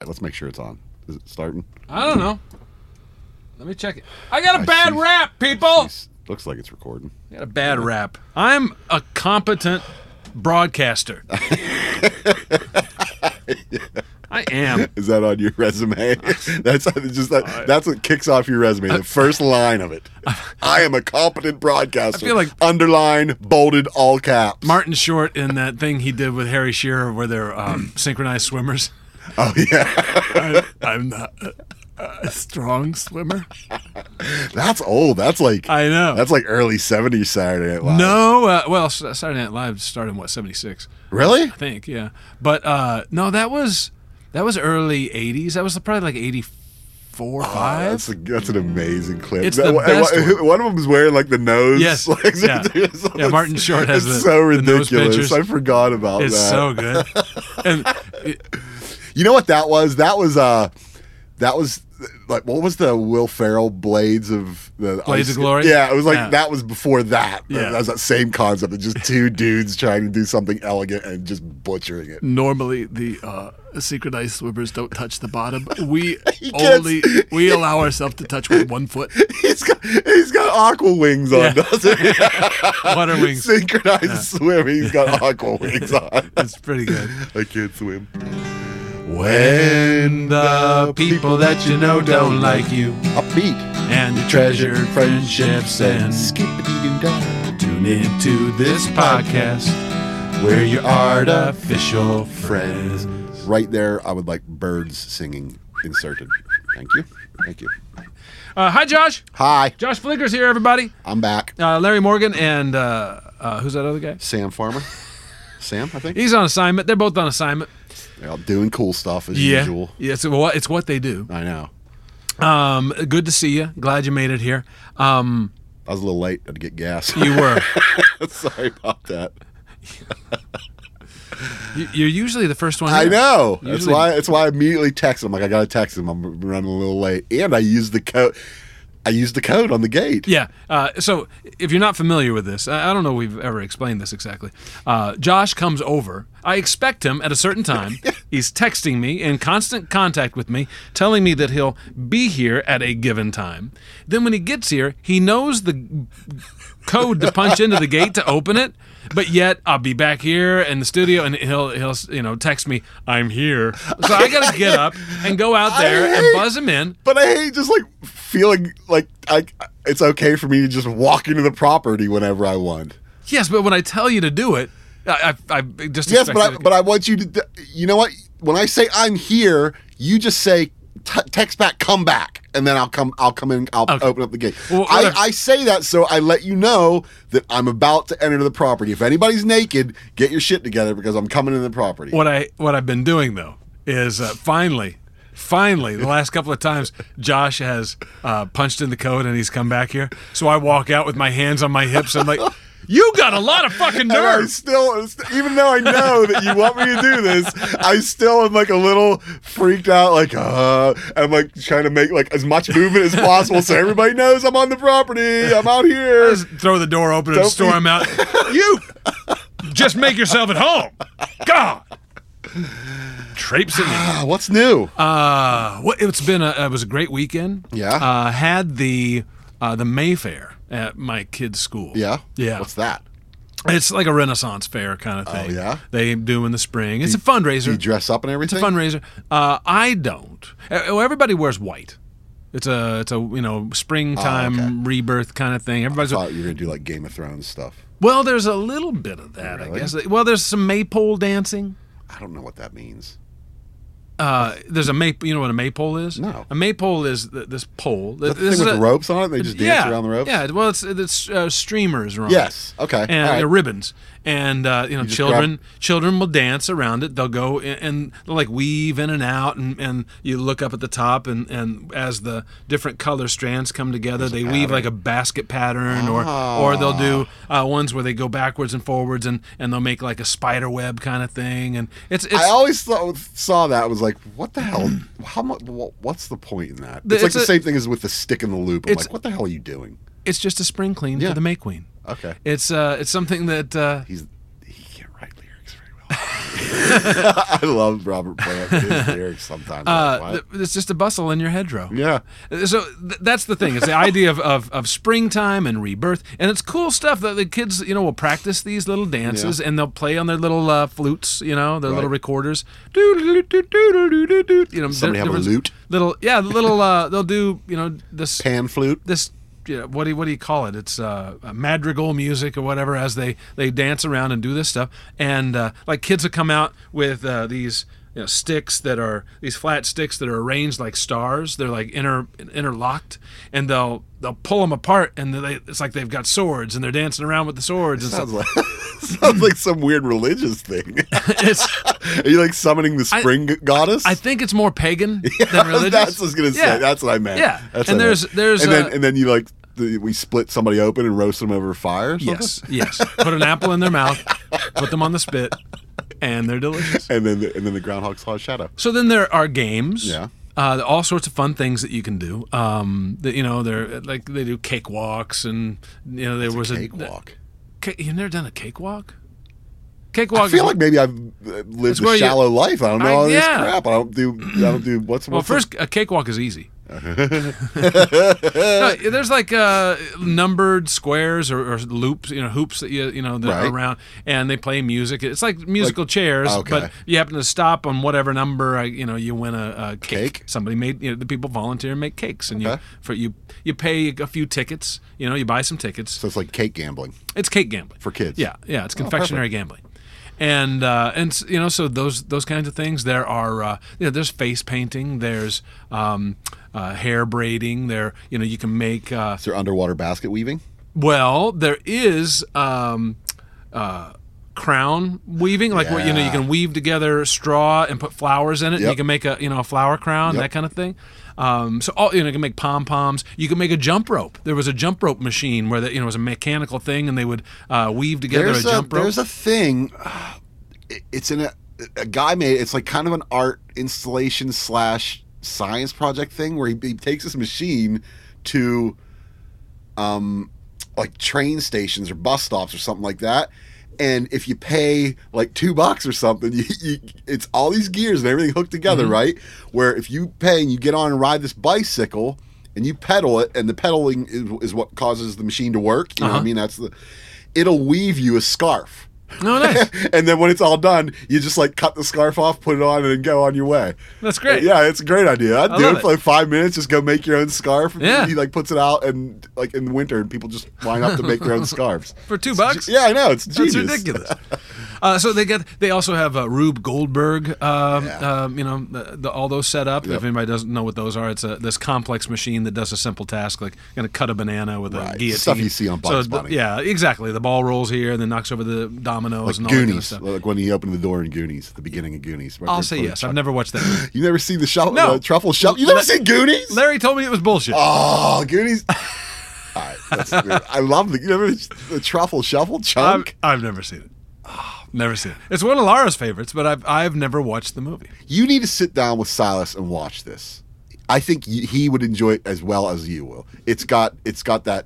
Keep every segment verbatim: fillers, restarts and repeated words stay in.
let's make sure it's on. Is it starting? I don't know. Let me check it. I got a I bad see. rap, people. Jeez. Looks like it's recording. I got a bad rap. I'm a competent broadcaster. I am. Is that on your resume? That's just that, that's what kicks off your resume. The first line of it. I am a competent broadcaster. I feel like underline, bolded, all caps. Martin Short in that thing he did with Harry Shearer where they're um, synchronized swimmers. Oh yeah. I, I'm not a, a strong swimmer. That's old. That's like I know. That's like early seventies Saturday Night Live. No, uh, well, Saturday Night Live started in what seventy-six. Really? I think, yeah. But uh, no, that was that was early eighties. That was probably like eighty-four, Oh, five. that's, a, that's an amazing clip. It's That- the best one. one of them is wearing like the nose. Yes. Like, Yeah. Yeah, Martin Short has It's the- so the nose ridiculous. pinchers. I forgot about It's that. so good. And it, You know what that was? That was uh, that was like what was the Will Ferrell Blades of the Blades Ice- of Glory? Yeah, it was like Yeah. that was before that. Yeah. That was that same concept of just two dudes trying to do something elegant and just butchering it. normally the uh, synchronized swimmers don't touch the bottom. We He gets- only we allow ourselves to touch with one foot. He's got he's got aqua wings on, Yeah. doesn't he? Water wings. Synchronized swimming. He's got aqua wings on. It's pretty good. I can't swim. When the people that you know don't like you, Upbeat. and you treasure friendships, and Skippity-doo-dah. tune into this podcast where your artificial friends. Right there, I would like birds singing inserted. Thank you. Thank you. Uh, hi, Josh. Hi, Josh Flicker's here, everybody. I'm back. Uh, Larry Morgan and uh, uh, who's that other guy? Sam Farmer. Sam, I think. He's on assignment. They're both on assignment. They're all doing cool stuff as Yeah, usual. yeah. It's what it's what they do. I know. Um, good to see you. Glad you made it here. Um, I was a little late. Had to get gas. you were. Sorry about that. You- You're usually the first one. I here. know. That's Usually- why. That's why I immediately texted him. Like I gotta text him. I'm running a little late, and I used the code. I used the code on the gate. Yeah. Uh, so if you're not familiar with this, I I don't know if we've ever explained this exactly. Uh, Josh comes over. I expect him at a certain time. He's texting me, in constant contact with me, telling me that he'll be here at a given time. Then when he gets here, he knows the code to punch into the gate to open it. But yet I'll be back here in the studio, and he'll he'll you know text me, "I'm here." So I got to get up and go out there and buzz him in. But I hate just like feeling like I. It's okay for me to just walk into the property whenever I want. Yes, but when I tell you to do it, I, I, I just Yes, expect but I, you to- but I want you to. You know what? When I say I'm here, you just say t- text back, come back, and then I'll come. I'll come in. I'll Okay. open up the gate. Well, what I, if- I say that so I let you know that I'm about to enter the property. If anybody's naked, get your shit together because I'm coming in the property. what I what I've been doing though is uh, finally, finally, the last couple of times Josh has uh, punched in the code and he's come back here. So I walk out with my hands on my hips. I'm like, "You got a lot of fucking And I nerve." still, even though I know that you want me to do this, I still am like a little freaked out, like, uh, I'm like trying to make like as much movement as possible so everybody knows I'm on the property. I'm out here. Just throw the door open and Don't storm be- out. You just make yourself at home. God. Traipsing in. Ah, what's new? Uh, what, it's been a it was a great weekend. Yeah? Uh, had the uh, the Mayfair at my kid's school. Yeah? Yeah. What's that? It's like a Renaissance fair kind of thing. Oh, yeah? They do in the spring. It's a fundraiser. Do you dress up and everything? It's a fundraiser. Uh, I don't. Uh, well, everybody wears white. It's a it's a you know springtime Oh, okay. rebirth kind of thing. I Everybody's thought you were going to do like Game of Thrones stuff. well. There's a little bit of that, I Really? guess. Well, there's some maypole dancing. I don't know what that means. Uh, there's a may. You know what a maypole is? No. A maypole is th- this pole. The This thing is with a- the ropes on it, they just dance yeah, around the ropes? Yeah. Well, it's it's uh, streamers are on it. Yes. Okay. And All right. they're ribbons, and uh, you know, just children children will dance around it. They'll go in, and they'll like weave in and out, and, and you look up at the top, and, and as the different color strands come together, they weave like a basket pattern, or or they'll do uh, ones where they go backwards and forwards, and, and they'll make like a spider web kind of thing, and it's it's I always thought, saw that. I was like, what the hell? How much? What's the point in that? It's, It's like the a- same thing as with the stick in the loop. I'm It's- like, what the hell are you doing? it's just a spring clean Yeah. for the May Queen. Okay. It's uh it's something that uh, He's he can't write lyrics very well. I love Robert Plant. His lyrics sometimes. Uh, Like, th- what? it's just a bustle in your hedgerow. Yeah. So th- that's the thing. It's the idea of, of, of springtime and rebirth, and it's cool stuff that the kids, you know, will practice these little dances, Yeah. and they'll play on their little uh, flutes, you know, their Right. little recorders. You know, Somebody have a different- lute? Little, yeah, little. Uh, they'll do, you know, this Pan flute. this. You know, what do you, what do you call it? It's uh, madrigal music or whatever. As they, they dance around and do this stuff, and uh, like kids will come out with uh, these you know, sticks that are these flat sticks that are arranged like stars. They're like inter interlocked, and they'll they'll pull them apart, and they, it's like they've got swords, and they're dancing around with the swords. And Sounds stuff. like sounds like some weird religious thing. It's, Are you like summoning the spring goddess? I think it's more pagan than religious. That's what I was gonna say. Yeah. That's what I meant. Yeah. That's And what I there's- meant. there's, and uh, then and then you like the, we split somebody open and roast them over fire. Or something? Yes, yes. Put an apple in their mouth, put them on the spit, and they're delicious. And then the, and then the groundhog saw a shadow. So then there are games. Yeah. Uh, all sorts of fun things that you can do. Um, that you know, they're like they do cakewalks, and you know there was a Cakewalk. ca- you've never done a cakewalk? Cakewalk. I feel is like maybe I've uh, lived where a you- shallow life. I don't know I- all this yeah. crap. I don't do. I don't do. What's well, what's first a cakewalk is easy. No, there's like uh, numbered squares or, or loops, you know, hoops that you you know that Right. are around, and they play music. It's like musical chairs, okay. but you happen to stop on whatever number, uh, you know, you win a, a cake. Cake? Somebody made, you know, the people volunteer and make cakes, and you Okay. for you you pay a few tickets. You know, you buy some tickets. So it's like cake gambling It's cake gambling for kids. Yeah, yeah, it's Oh, confectionery perfect. gambling. And uh, and s- you know, so those those kinds of things. There are uh, you know, there's face painting. There's um, uh, hair braiding. There, you know, you can make. Uh, Is there underwater basket weaving? well, there is um, uh, crown weaving, like what you know, you Yeah. can weave together straw and put flowers in it. And Yep. you can make a you know a flower crown, Yep. that kind of thing. Um, so all, you know, you can make pom poms. You can make a jump rope. There was a jump rope machine where the, you know it was a mechanical thing, and they would uh, weave together There's a a, jump rope. there's a thing. it- It's in a a guy made. It's like kind of an art installation slash science project thing where he, he takes this machine to, um, like train stations or bus stops or something like that. And if you pay like two bucks or something, you, you, it's all these gears and everything hooked together, Mm-hmm. right? Where if you pay and you get on and ride this bicycle and you pedal it, and the pedaling is, is what causes the machine to work. You know what I Uh-huh. mean? That's the. It'll weave you a scarf. Oh, nice. And then when it's all done, you just like cut the scarf off, put it on, and then go on your way. That's great. Yeah, it's a great idea. I'd I do love it it. for like five minutes. Just go make your own scarf. Yeah. He like puts it out, and like in the winter, and people just line up to make their own scarves. For two bucks? Yeah, I know. It's genius. That's ridiculous. Uh, so they get. They also have uh, Rube Goldberg. Um, Yeah. um, you know, the, the, all those set up. Yep. If anybody doesn't know what those are, it's a this complex machine that does a simple task, like going to cut a banana with a Right. guillotine. Stuff you see on Bugs so, Bunny. Yeah, exactly. The ball rolls here and then knocks over the dominoes Like and all that kind of Goonies, stuff. like when he opened the door in Goonies, at the beginning of Goonies. I'll say yes. I've never watched that. You never seen the shovel, No. the truffle shovel? You never La- seen Goonies? Larry told me it was bullshit. Oh, Goonies. All right, that's good. I love the, you never, the truffle shovel I've, chunk. I've never seen it. Never seen it. It's one of Laura's favorites, but I've I've never watched the movie. You need to sit down with Silas and watch this. I think y- he would enjoy it as well as you will. It's got it's got that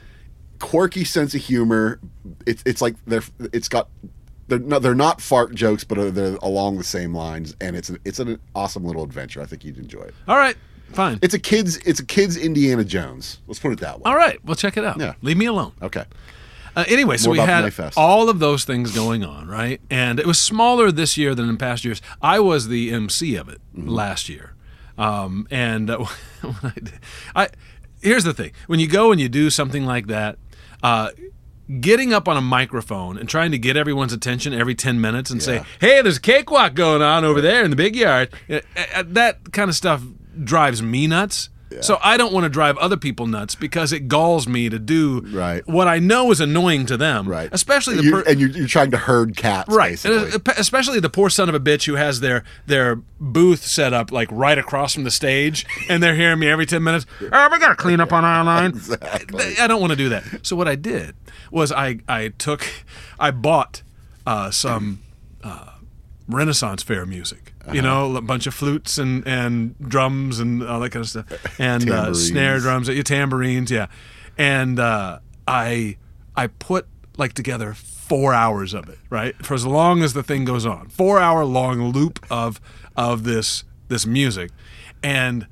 quirky sense of humor. It's it's like they're it's got they're not, they're not fart jokes, but they're along the same lines, and it's an, it's an awesome little adventure. I think you'd enjoy it. All right, fine. It's a kids it's a kids Indiana Jones. Let's put it that way. All right, we'll check it out. Yeah. Leave me alone. Okay. Uh, anyway, so More we about had Mayfest. all of those things going on, right? And it was smaller this year than in past years. I was the M C of it Mm-hmm. last year, um, and uh, when I, did, I here's the thing: when you go and you do something like that. Uh, Getting up on a microphone and trying to get everyone's attention every ten minutes and say, Yeah. "Hey, there's a cakewalk going on over there in the big yard," uh, uh, that kind of stuff drives me nuts. So I don't want to drive other people nuts because it galls me to do Right. what I know is annoying to them. Right. Especially the You- per- and you're, you're trying to herd cats, right, basically. Uh, especially the poor son of a bitch who has their their booth set up like right across from the stage, and they're hearing me every ten minutes. Oh, we gotta clean up on our line. Exactly. I don't want to do that. So what I did was I I took I bought uh, some uh, Renaissance fair music. You know, a bunch of flutes and, and drums and all that kind of stuff, and uh, Tambourines. snare drums, yeah, tambourines, yeah. And uh, I I put like together four hours of it, right? For as long as the thing goes on, four hour long loop of of this this music, and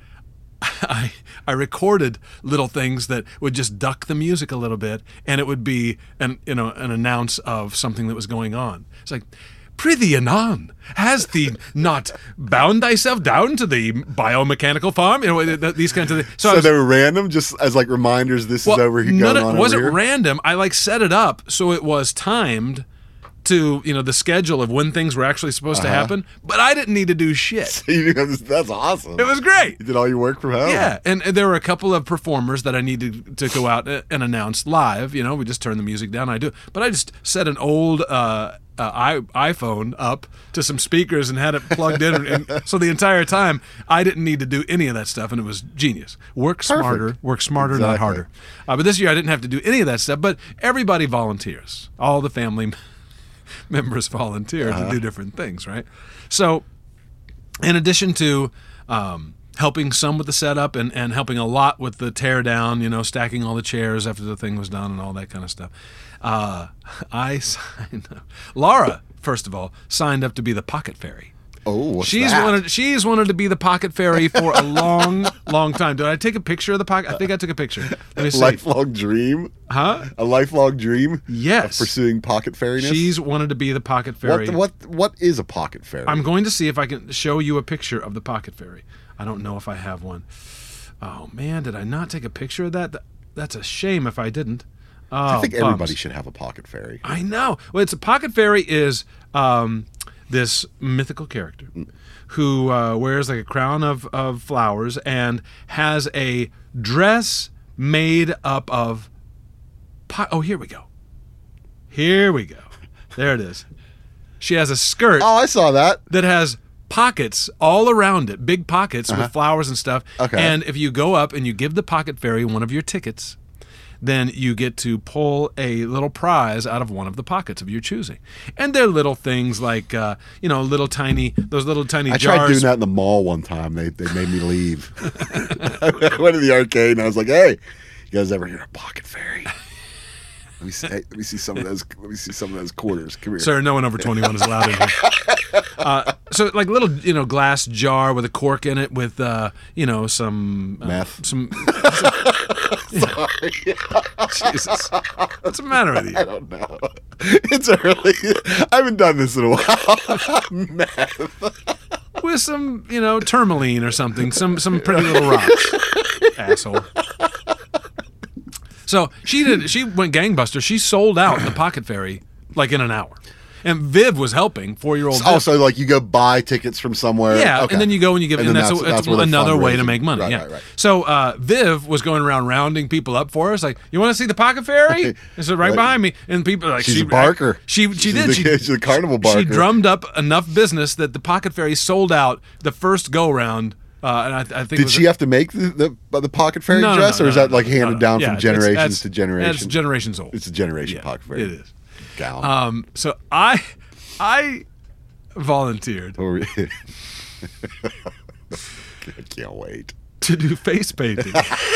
I I recorded little things that would just duck the music a little bit, and it would be an you know an announce of something that was going on. It's like, prithee anon, has thee not bound thyself down to the biomechanical farm? You know, th- th- these kinds of things. So, I was, they were random, just as like reminders. This well, is over here. none Going of- on it wasn't over here. random. I like set it up so it was timed to you know the schedule of when things were actually supposed Uh-huh. to happen. But I didn't need to do shit. You know, That's awesome. It was great. You did all your work from home. Yeah, and, and there were a couple of performers that I needed to go out and announce live. You know, we just turn the music down. I do, but I just set an old uh, uh, I, iPhone up to some speakers and had it plugged in, and so the entire time I didn't need to do any of that stuff, and it was genius. Work smarter, work smarter, not Exactly. harder. Uh, but this year I didn't have to do any of that stuff. But everybody volunteers. All the family members volunteer Uh-huh. to do different things, right? So, in addition to um, helping some with the setup and, and helping a lot with the tear down, you know, stacking all the chairs after the thing was done and all that kind of stuff, uh, I signed up. Laura, first of all, signed up to be the pocket fairy. Oh, what's She's that? wanted she's wanted to be the pocket fairy for a long, long time. Did I take a picture of the pocket? I think I took a picture. Let me see. lifelong dream. Huh? A lifelong dream. Yes. Of pursuing pocket fairiness. She's wanted to be the pocket fairy. What what what is a pocket fairy? I'm going to see if I can show you a picture of the pocket fairy. I don't know if I have one. Oh man, did I not take a picture of that? Th- That's a shame if I didn't. Oh, I think bums. everybody should have a pocket fairy. I know. Well, it's a pocket fairy is um, this mythical character who uh, wears like a crown of, of flowers and has a dress made up of. Po- oh, here we go. Here we go. There it is. She has a skirt Oh, I saw that. that has pockets all around it, big pockets with flowers and stuff. Okay. And if you go up and you give the pocket fairy one of your tickets, then you get to pull a little prize out of one of the pockets of your choosing. And they're little things like, uh, you know, little tiny, those little tiny I jars. tried doing that in the mall one time. They they made me leave. I went to the arcade and I was like, "Hey, you guys ever hear of pocket fairy? Let me see. Hey, let me see some of those. Let me see some of those quarters. Come here." Sir, no one over twenty-one is allowed in here. Uh, so, like little, you know, glass jar with a cork in it with, uh, you know, some uh, Meth. Some. Jesus, what's the matter with you? I don't know. It's early. I haven't done this in a while. Meth. With some, you know, tourmaline or something, some some pretty little rocks, asshole. So she did. She went gangbuster. She sold out the pocket fairy like in an hour, and Viv was helping four-year-old. Viv. Also, like you go buy tickets from somewhere. Yeah, Okay. and then you go and you give, And and, then that's, that's- a, that's that's where the another way to fundraising- make money. right, yeah. right, right. So uh, Viv was going around rounding people up for us, like, "You want to see the pocket fairy?" And so right Like, behind me, and people are like, she's she, a barker. She she She's did. the- she, she's a carnival barker. She drummed up enough business that the pocket fairy sold out the first go round. Uh, and I, I think it Did was she have to make the the, the pocket fairy no, no, dress, no, or is no, that no, like no, handed no, no. down Yeah, from it's- generations that's- to generation? It's generations old. It's a generation Yeah, pocket fairy. It is. Gown. Um, so I I volunteered Or- I can't wait. to do face painting.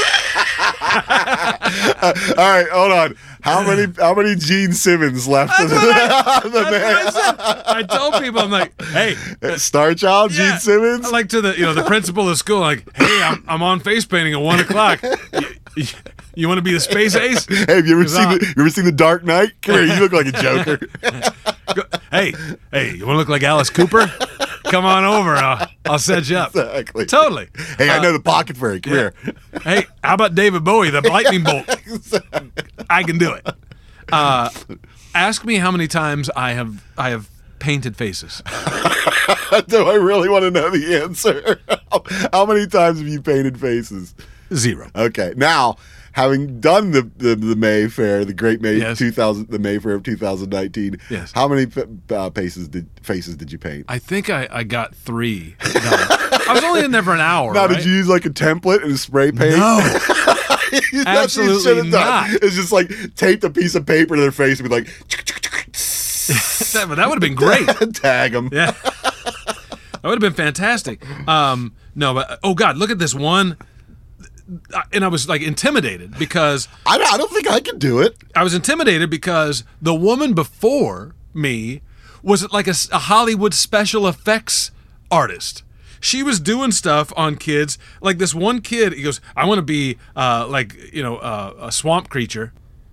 All right, hold on. How many how many Gene Simmons left of the, the That's what I said. I told people, I'm like, hey, man? Star Child, yeah, Gene Simmons? like to the you know the principal of school, like, hey, I'm I'm on face painting at one o'clock. You, you, you want to be the space ace? Hey, have you ever 'Cause seen I- the, you ever seen the Dark Knight? Come here, you look like a Joker. Go- hey, hey, you want to look like Alice Cooper? Come on over. I'll, I'll set you up. Exactly. Totally. Hey, I Uh, know the pocket fairy. Come yeah. here. Hey, how about David Bowie, the lightning bolt? I can do it. Uh, ask me how many times I have I have painted faces. Do I really want to know the answer? How many times have you painted faces? Zero. Okay, now having done the the, the Mayfair, the Great May Yes. two thousand, the Mayfair of two thousand nineteen. Yes. How many uh, faces did faces did you paint? I think I, I got three done. I was only in there for an hour. Now, right? did you use like a template and a spray paint? No. That's what you Absolutely should have done. not. It's just like taped a piece of paper to their face and be like, that, that would have been great. tag them. Yeah. That would have been fantastic. Um, no, but oh God, look at this one. and I was like intimidated because I, I don't think I could do it. I was intimidated because the woman before me was like a, a Hollywood special effects artist. She was doing stuff on kids. Like this one kid, he goes, I want to be uh, like, you know, uh, a swamp creature.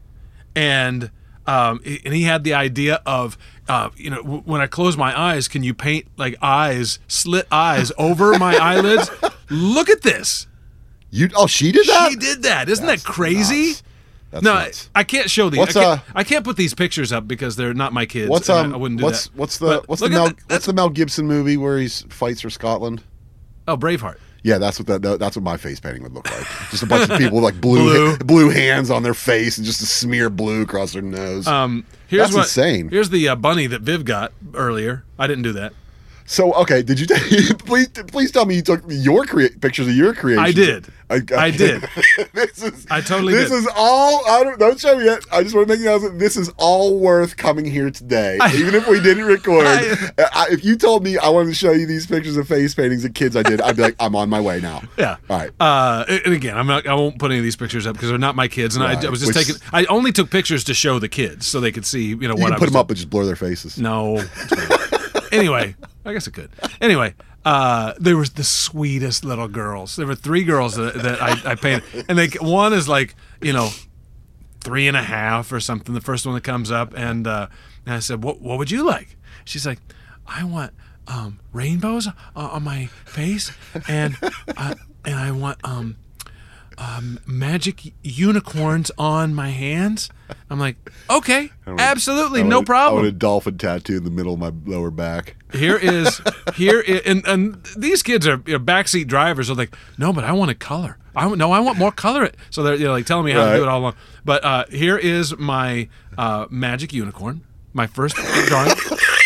And um, and he had the idea of, uh, you know, w- when I close my eyes, can you paint like eyes, slit eyes over my eyelids? Look at this. You Oh, she did that? She did that. Isn't That's that crazy? nuts. That's no, nuts. I, I can't show these. What's, I, can't, uh, I can't put these pictures up because they're not my kids. What's and um? I, I wouldn't do what's that. what's the But what's the look at Mel that- what's that's- the Mel Gibson movie where he fights for Scotland? Oh, Braveheart. Yeah, that's what that that's what my face painting would look like. Just a bunch of people with like blue Blue. blue hands on their face and just a smear of blue across their nose. Um, here's That's what, insane. Here's the uh, bunny that Viv got earlier. I didn't do that. So okay, did you t- please please tell me you took your crea- pictures of your creation? I did. I, I did. this is I totally This did. is all. I don't don't show me yet. I just want to make you know that this is all worth coming here today, I- even if we didn't record. I- I, if you told me I wanted to show you these pictures of face paintings of kids I did, I'd be like, I'm on my way now. Yeah. All right. Uh, and again, I'm not. I won't put any of these pictures up because they're not my kids, and I, Right. I was just Which- taking. I only took pictures to show the kids so they could see, you know, You what can I put was them up and just blur their faces. No. Anyway, I guess it could. Anyway, uh, there was the sweetest little girls. There were three girls that, that I, I painted, and they one is like, you know, three and a half or something. The first one that comes up, and, uh, and I said, "What what would you like?" She's like, "I want um, rainbows uh, on my face, and uh, and I want um, um, magic unicorns on my hands." I'm like, "Okay, absolutely, I no want a- I problem." want a dolphin tattoo in the middle of my lower back. Here is here is, and and these kids are, you know, backseat drivers are like, no, but I want a color. I want, no, I want more color. So they're, you know, like telling me how Right. to do it all along. But uh, here is my uh, magic unicorn, my first drawing.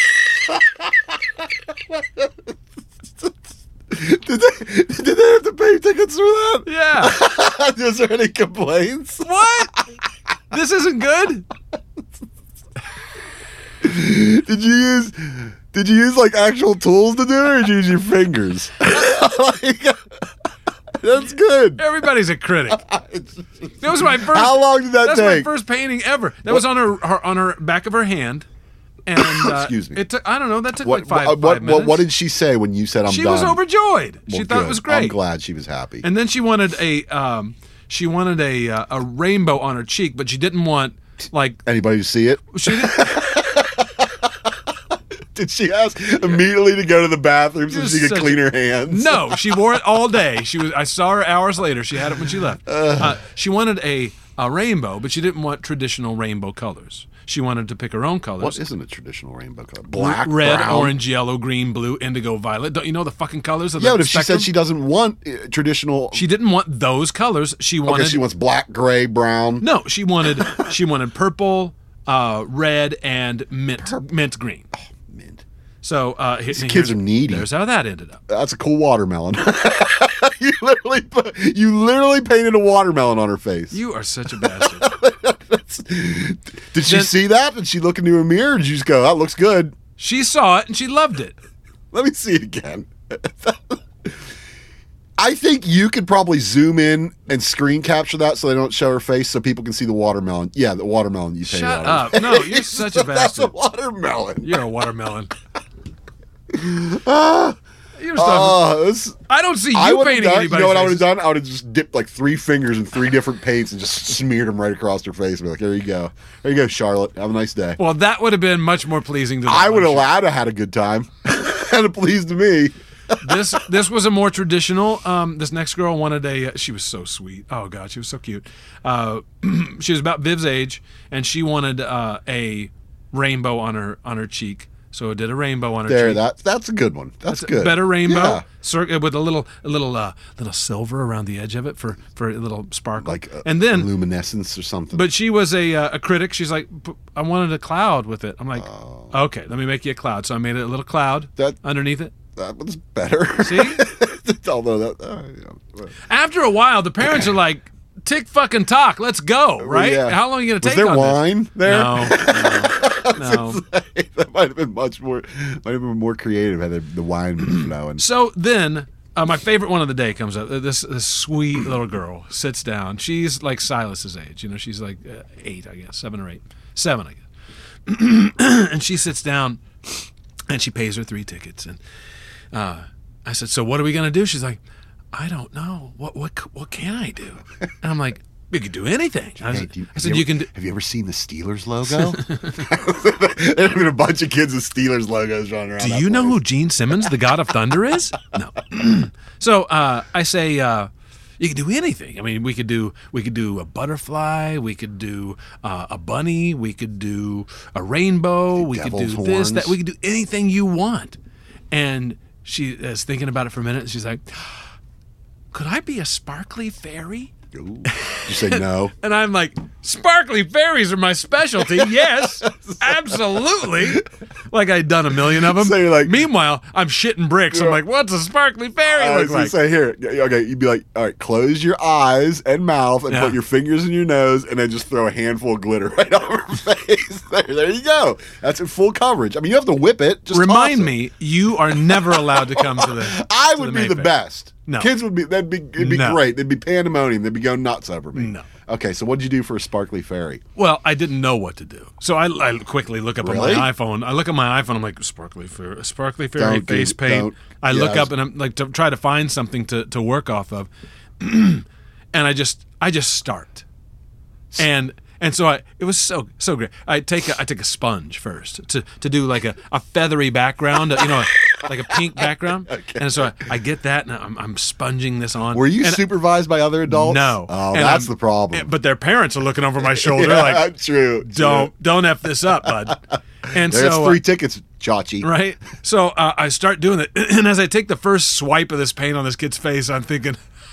Did they, did they have to pay tickets for that? Yeah. Is there any complaints? What? This isn't good. Did you use did you use like actual tools to do it, or did you use your fingers? Like, that's good. Everybody's a critic. That was my first. How long did that that's take? my first painting ever. That was on her, her on her back of her hand. And uh, Excuse me. It took. I don't know. That took What like five, what, five what, minutes. what what did she say when you said I'm she done? was overjoyed. She Well, thought good. it was great. I'm glad she was happy. And then she wanted a um, she wanted a uh, a rainbow on her cheek, but she didn't want like Anybody see it? she didn't, Did she ask immediately to go to the bathroom so You're she could such clean a- her hands? no. She wore it all day. She was. I saw her hours later. She had it when she left. Uh, she wanted a a rainbow, but she didn't want traditional rainbow colors. She wanted to pick her own colors. What isn't a traditional rainbow color? Black, red, brown? orange, yellow, green, blue, indigo, violet. Don't you know the fucking colors of Yeah, the but if she spectrum? said she doesn't want uh, traditional, She didn't want those colors. She wanted okay, she wants black, gray, brown. no. She wanted she wanted purple, uh, red, and mint mint green. Mint. So uh, These kids are needy. There's how that ended up. That's a cool watermelon. you literally, put, you literally painted a watermelon on her face. You are such a bastard. Did she Then- see that? Did she look into a mirror? Or did you just go, "That looks good"? She saw it and she loved it. Let me see it again. I think you could probably zoom in and screen capture that so they don't show her face, so people can see the watermelon. Yeah, the watermelon you painted Shut on up. her. No, you're such a That's a bastard. watermelon. You're a watermelon. Ah, You're stuff. oh, this- I don't see I you would have painting done. You anybody's know what I would have faces. done? I would have just dipped like three fingers in three different paints and just smeared them right across her face. And be like, "There you go. There you go, Charlotte. Have a nice day." Well, that would have been much more pleasing to the I would have function. allowed to had a good time. Had it pleased me. this this was a more traditional. Um, this next girl wanted a. She was so sweet. Oh God, she was so cute. Uh, she was about Viv's age, and she wanted uh, a rainbow on her on her cheek. So it did a rainbow on her There, cheek. that that's a good one. That's, It's a good. Better rainbow, Yeah. cir- with a little a little uh, little silver around the edge of it for, for a little sparkle. Like uh, and then, luminescence or something. but she was a uh, a critic. She's like, "P- I wanted a cloud with it. I'm like, okay, let me make you a cloud. So I made it a little cloud That- underneath it. that was better. See? Although that, uh, yeah. After a while, the parents are like, tick fucking tock, let's go, right? Yeah. How long are you going to Was take there on wine there? this? No, no, no. That might have been much more. Might have been more creative had the wine been flowing. So then Uh, my favorite one of the day comes up. This this sweet little girl sits down. She's like Silas's age. You know, she's like uh, eight, I guess, seven or eight, seven, I guess. And she sits down, and she pays her three tickets. And uh, I said, "So what are we gonna do?" She's like, "I don't know. What what what can I do?" And I'm like, "We could do anything." I, Hey, said, do you, I said, you, "You ever, can do." Have you ever seen the Steelers logo? There's been a bunch of kids with Steelers logos running around. Do that you know place. who Gene Simmons, the God of Thunder, is? No. So uh, I say uh, you could do anything. I mean, we could do we could do a butterfly, we could do uh, a bunny, we could do a rainbow, we could do devil's this, horns. that. We could do anything you want. And she is thinking about it for a minute, and she's like, "Could I be a sparkly fairy?" Ooh. You say no. And I'm like, sparkly fairies are my specialty. Yes, absolutely. Like I'd done a million of them. So you're like- Meanwhile, I'm shitting bricks. I'm like, what's a sparkly fairy I look was gonna like? say here, okay, you'd be like, all right, close your eyes and mouth and Yeah. put your fingers in your nose and then just throw a handful of glitter right over her face. There, there you go. That's in full coverage. I mean, you have to whip it. Just Remind toss it. me, you are never allowed to come to the. I to would the be the Mayfair. best. No. Kids would be. That'd be. It'd be No. great. They'd be pandemonium. They'd be going nuts over me. No. Okay, so what'd you do for a sparkly fairy? Well, I didn't know what to do, so I, I quickly look up Really? on my iPhone. I look at my iPhone. I'm like, sparkly fairy, sparkly fairy Don't do- face paint. don't. I Yeah, look I was- up and I'm like to try to find something to, to work off of, and I just I just start, and and so I it was so so great. I take a, I take a sponge first to, to do like a, a feathery background, you know, like a pink background, and so I, I get that and I'm, I'm sponging this on. Were you and supervised by other adults? No. Oh, And that's I'm- the problem. But their parents are looking over my shoulder yeah, like, true. don't don't f this up, bud. And There's so three uh, tickets, Chachi. right. So uh, I start doing it, and as I take the first swipe of this paint on this kid's face, I'm thinking,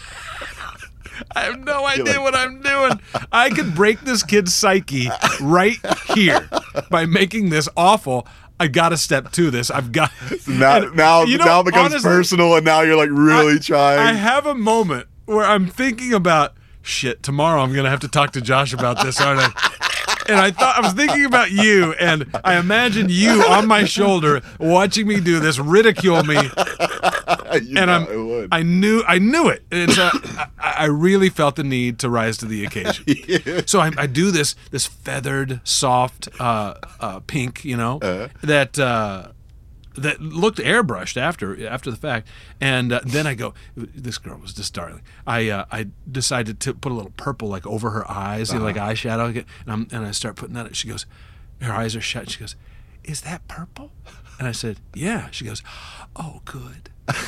I have no idea like- what I'm doing. I could break this kid's psyche right here by making this awful. I got to step to this. I've got Now, and, now, you know, now it becomes honestly, personal, and now you're like really trying. I have a moment where I'm thinking about shit. Tomorrow I'm gonna have to talk to Josh about this, aren't I? And I thought I was thinking about you, and I imagined you on my shoulder watching me do this, ridicule me, You and know I'm it would. I knew I knew it. And so I, I really felt the need to rise to the occasion. So I, I do this this feathered, soft, uh, uh, pink, you know, Uh-huh. that. Uh, that looked airbrushed after after the fact, and uh, then I go, this girl was just darling. I uh, I decided to put a little purple like over her eyes, you know, like eyeshadow, and I'm, and I start putting that. She goes, her eyes are shut. She goes, is that purple? And I said, yeah. She goes, oh, good.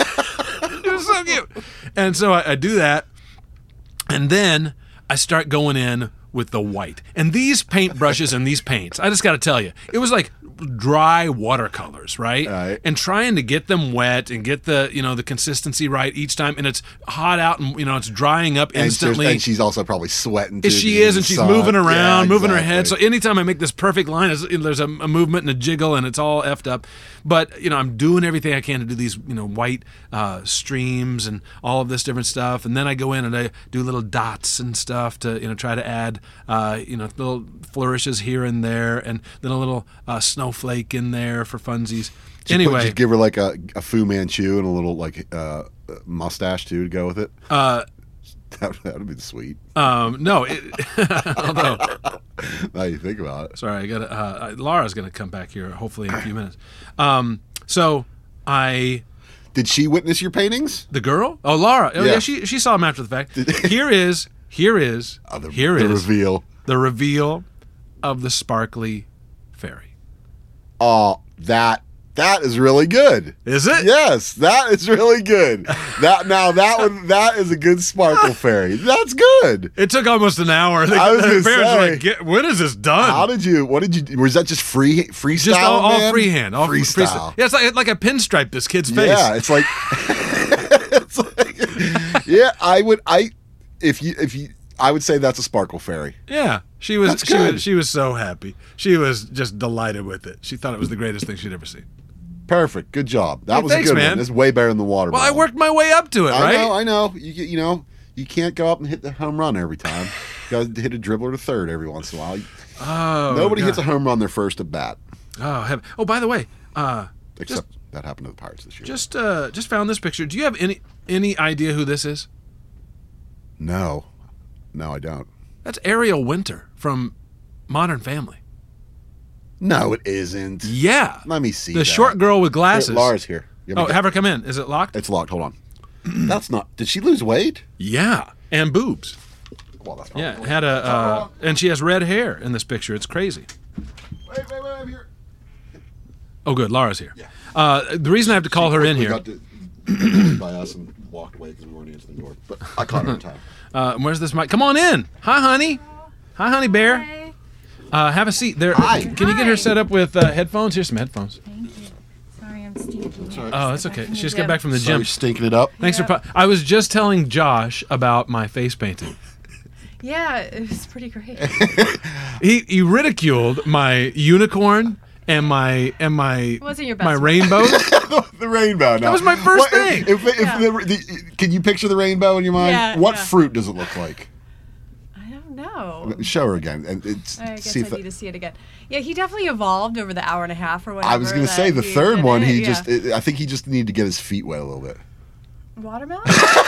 It was so cute. And so I, I do that, and then I start going in with the white. And these paint brushes and these paints, I just got to tell you, it was like dry watercolors, right? Right. And trying to get them wet and get the, you know, the consistency right each time. And it's hot out and, you know, it's drying up and, she's- instantly. and she's also probably sweating too. Yes, she because is, of and the she's sun. moving around, Yeah, moving her head. So exactly. anytime I make this perfect line, it's- there's a, a movement and a jiggle, and it's all effed up. But you know, I'm doing everything I can to do these, you know, white uh, streams and all of this different stuff. And then I go in and I do little dots and stuff to, you know, try to add, uh, you know, little flourishes here and there, and then a little uh, snowflake in there for funsies. Did you put- Anyway, did you give her like a, a Fu Manchu and a little like uh, mustache too to go with it. uh, That that would be sweet. um, no, it, although. Now you think about it. Sorry, I got uh, Laura's going to come back here hopefully in a few minutes. Um, so I, Did she witness your paintings? the girl, oh Laura, oh yeah, Yeah. she she saw him after the fact. Here is here is Oh, the, here the is reveal. the reveal of the sparkly fairy. Oh, that that is really good. Is it? Yes, that is really good. That now that one that is a good sparkle fairy. That's good. It took almost an hour. The, I was the gonna parents were say, like, Get, when is this done? How did you? What did you? Was that just free freestyle? Just all, all man? freehand, all freestyle. Yeah, it's like like a pinstripe this kid's face. Yeah, it's like, it's like, yeah. I would, I, if you, if you, I would say that's a sparkle fairy. Yeah, she was That's she good. was she was so happy. She was just delighted with it. She thought it was the greatest thing she'd ever seen. Perfect. Good job. That Hey, was thanks, a good man. one. It's way better than the water. Well, I worked my way up to it, I right? know. I know. You get- you know. You can't go up and hit the home run every time. You got to hit a dribbler to third every once in a while. Oh, Nobody God. hits a home run their first at bat. Oh, heaven. Oh, by the way, uh, Except that happened to the Pirates this year. Just uh, just found this picture. Do you have any any idea who this is? No. No, I don't. That's Ariel Winter from Modern Family. No, it isn't. Yeah. Let me see The that. short girl with glasses. Here, Laura's here. You Oh, want me to- have her come in. Is it locked? It's locked. Hold on. That's not... Did she lose weight? Yeah. And boobs. Well, that's Yeah. probably- Had a uh, and she has red hair in this picture. It's crazy. Wait, wait, wait, I'm here. Oh, good. Laura's here. Yeah. Uh, the reason I have to call her in We here. got to, by us and walked away because we weren't answering the door. But I caught her in time. Uh, where's this mic? Come on in. Hi, honey. Hi, honey bear. Hi. Uh, have a seat. There. Hi. Can you get her Hi. set up with uh, headphones? Here's some headphones. Thank you. Sorry, I'm stinky. all right. Oh, that's okay. She just got back from the Sorry, gym. stinking it up. Thanks Yeah. for. Po- I was just telling Josh about my face painting. Yeah, it was pretty great. He he ridiculed my unicorn and my and my It wasn't your best my one. rainbow. The rainbow. Now. was my first What- thing. If, if, if Yeah. the, the, can you picture the rainbow in your mind? Yeah, what yeah. fruit does it look like? I don't know. Show her again. And it's, I guess see I if need to see it again. Yeah, he definitely evolved over the hour and a half or whatever. I was going to that say the he third did one. it. He Yeah. just. I think he just needed to get his feet wet a little bit. Watermelon.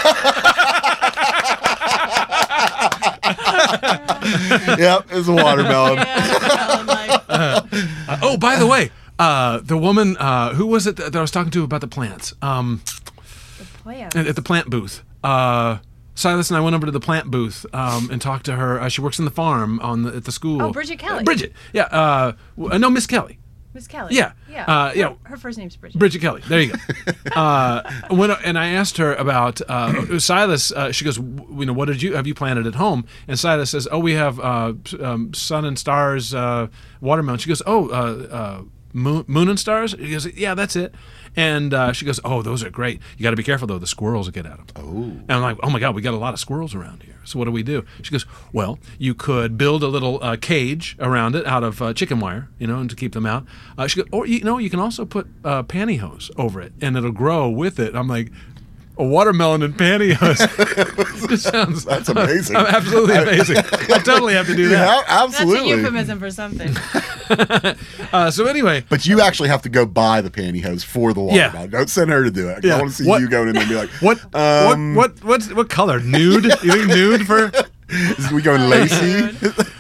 Yep, it's a watermelon. Yeah, like, Uh, oh, by the way, uh, the woman uh, who was it that I was talking to about the plants? Um, the plant. at, at the plant booth. Uh, Silas and I went over to the plant booth um, and talked to her. Uh, she works in the farm on the, at the school. Oh, Bridget Kelly. Uh, Bridget, yeah. Uh, w- uh, no, Miss Kelly. Miss Kelly. Yeah. Yeah. Uh, yeah. Her, her first name's Bridget. Bridget Kelly. There you go. uh, when, and I asked her about uh, Silas. Uh, she goes, w- you know, what did you have you planted at home? And Silas says, oh, we have uh, s- um, sun and stars uh, watermelon. She goes, oh, uh, uh, moon, moon and stars. He goes, yeah, that's it. And uh, she goes, oh, those are great. You got to be careful though; the squirrels will get at them. Oh. And I'm like, oh my God, we got a lot of squirrels around here. So what do we do? She goes, well, you could build a little uh, cage around it out of uh, chicken wire, you know, and to keep them out. Uh, she goes, or you know, you can also put uh, pantyhose over it, and it'll grow with it. I'm like, a watermelon and pantyhose. It sounds That's amazing. absolutely amazing. I totally have to do Yeah, that. That's a absolutely. euphemism for something. Uh, so anyway, But you actually have to go buy the pantyhose for the Yeah. watermelon. Don't send her to do it. Yeah. I want to see What- you going in there and be like, what Um, what what what's, what color? Nude? You think nude for? Is we going lacy?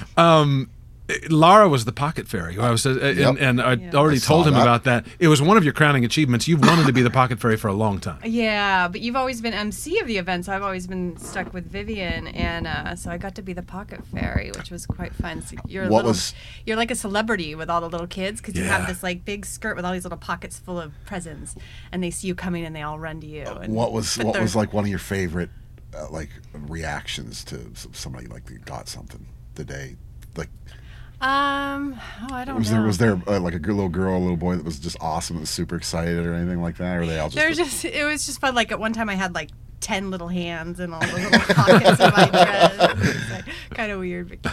Lara was the pocket fairy. I was, uh, and, Yep. and I Yeah. already I saw told him that. about that. It was one of your crowning achievements. You've wanted to be the pocket fairy for a long time. Yeah, but you've always been M C of the event, so I've always been stuck with Vivian, and uh, so I got to be the pocket fairy, which was quite fun. So you're a What little, was- you're like a celebrity with all the little kids because you Yeah. have this like big skirt with all these little pockets full of presents, and they see you coming and they all run to you. And, What was but what they're- was like one of your favorite uh, like reactions to s- somebody like that got something the day like Um, oh, I don't was know. there was there uh, like a good little girl, a little boy that was just awesome, that was super excited or anything like that, or were they all just, There's just it was just fun. Like at one time, I had like ten little hands and all the little pockets of my dress. It was like, kind of weird, but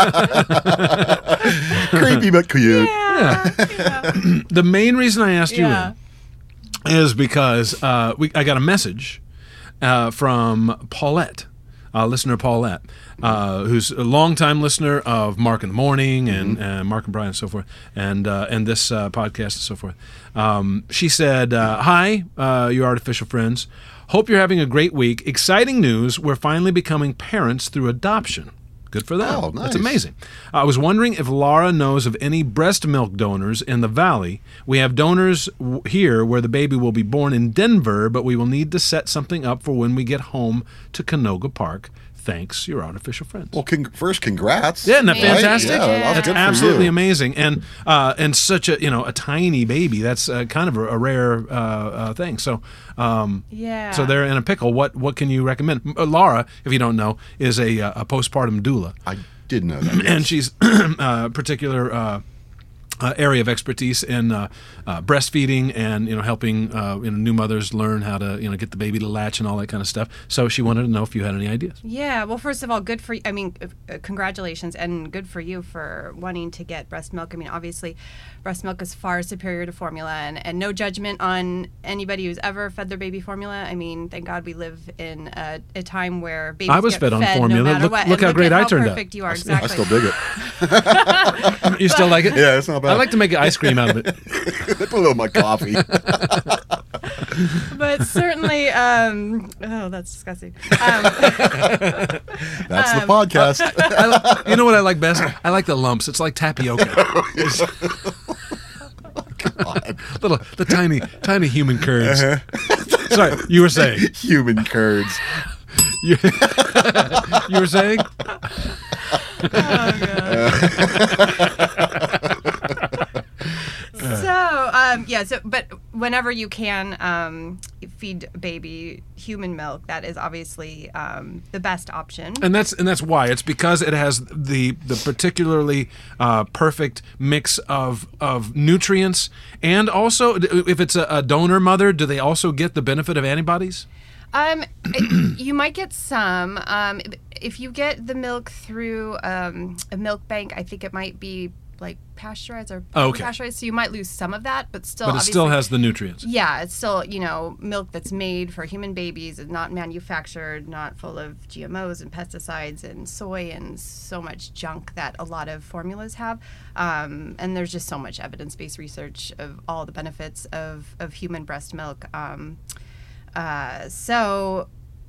cute. creepy but cute? Yeah, yeah. The main reason I asked Yeah. you in is because uh, we I got a message uh, from Paulette, uh, listener Paulette, uh, who's a longtime listener of Mark in the Morning and uh, Mark and Brian and so forth, and uh, and this uh, podcast and so forth. Um, she said, uh, "Hi, uh, you artificial friends. Hope you're having a great week. Exciting news: we're finally becoming parents through adoption." Good for them. Oh, That's nice. amazing. I was wondering if Laura knows of any breast milk donors in the Valley. We have donors w- here where the baby will be born in Denver, but we will need to set something up for when we get home to Canoga Park. Thanks, your artificial friends. Well, con- first, congrats. Yeah, isn't that Right? fantastic? Yeah, that's That's good for absolutely you. amazing, and uh, and such a you know a tiny baby. That's uh, kind of a, a rare uh, uh, thing. So um, Yeah. so they're in a pickle. What what can you recommend? Uh, Laura, if you don't know, is a, uh, a postpartum doula. I did know that. And yes. she's a particular uh, uh, area of expertise in uh, uh, breastfeeding and you know helping uh, you know new mothers learn how to you know get the baby to latch and all that kind of stuff. So she wanted to know if you had any ideas. Yeah, well, first of all, good for I mean, uh, congratulations, and good for you for wanting to get breast milk. I mean, obviously, breast milk is far superior to formula, and, and no judgment on anybody who's ever fed their baby formula. I mean, thank God we live in a, a time where babies I was get fed on fed formula. No matter Look- what. look And how great at I how turned out. perfect you are. I Exactly. still dig it. You still like it? Yeah, it's not bad. I like to make ice cream out of it. Put a little in my coffee. But certainly, um, oh, that's disgusting. Um, That's the Um, podcast. I, you know what I like best? I like the lumps. It's like tapioca. Little, the tiny, tiny human curds. Sorry, you were saying. Human curds. You, you were saying. So, um, yeah, so, but whenever you can um, feed a baby human milk, that is obviously um, the best option. And that's and that's why. It's because it has the the particularly uh, perfect mix of of nutrients, and also if it's a, a donor mother, do they also get the benefit of antibodies? Um, it- you might get some. Um, if you get the milk through um, a milk bank, I think it might be like pasteurized or Oh, okay. pasteurized, so you might lose some of that, but still, But it still obviously- has the nutrients. Yeah, it's still, you know, milk that's made for human babies and not manufactured, not full of G M Os and pesticides and soy and so much junk that a lot of formulas have. Um, and there's just so much evidence-based research of all the benefits of, of human breast milk. Um, uh, so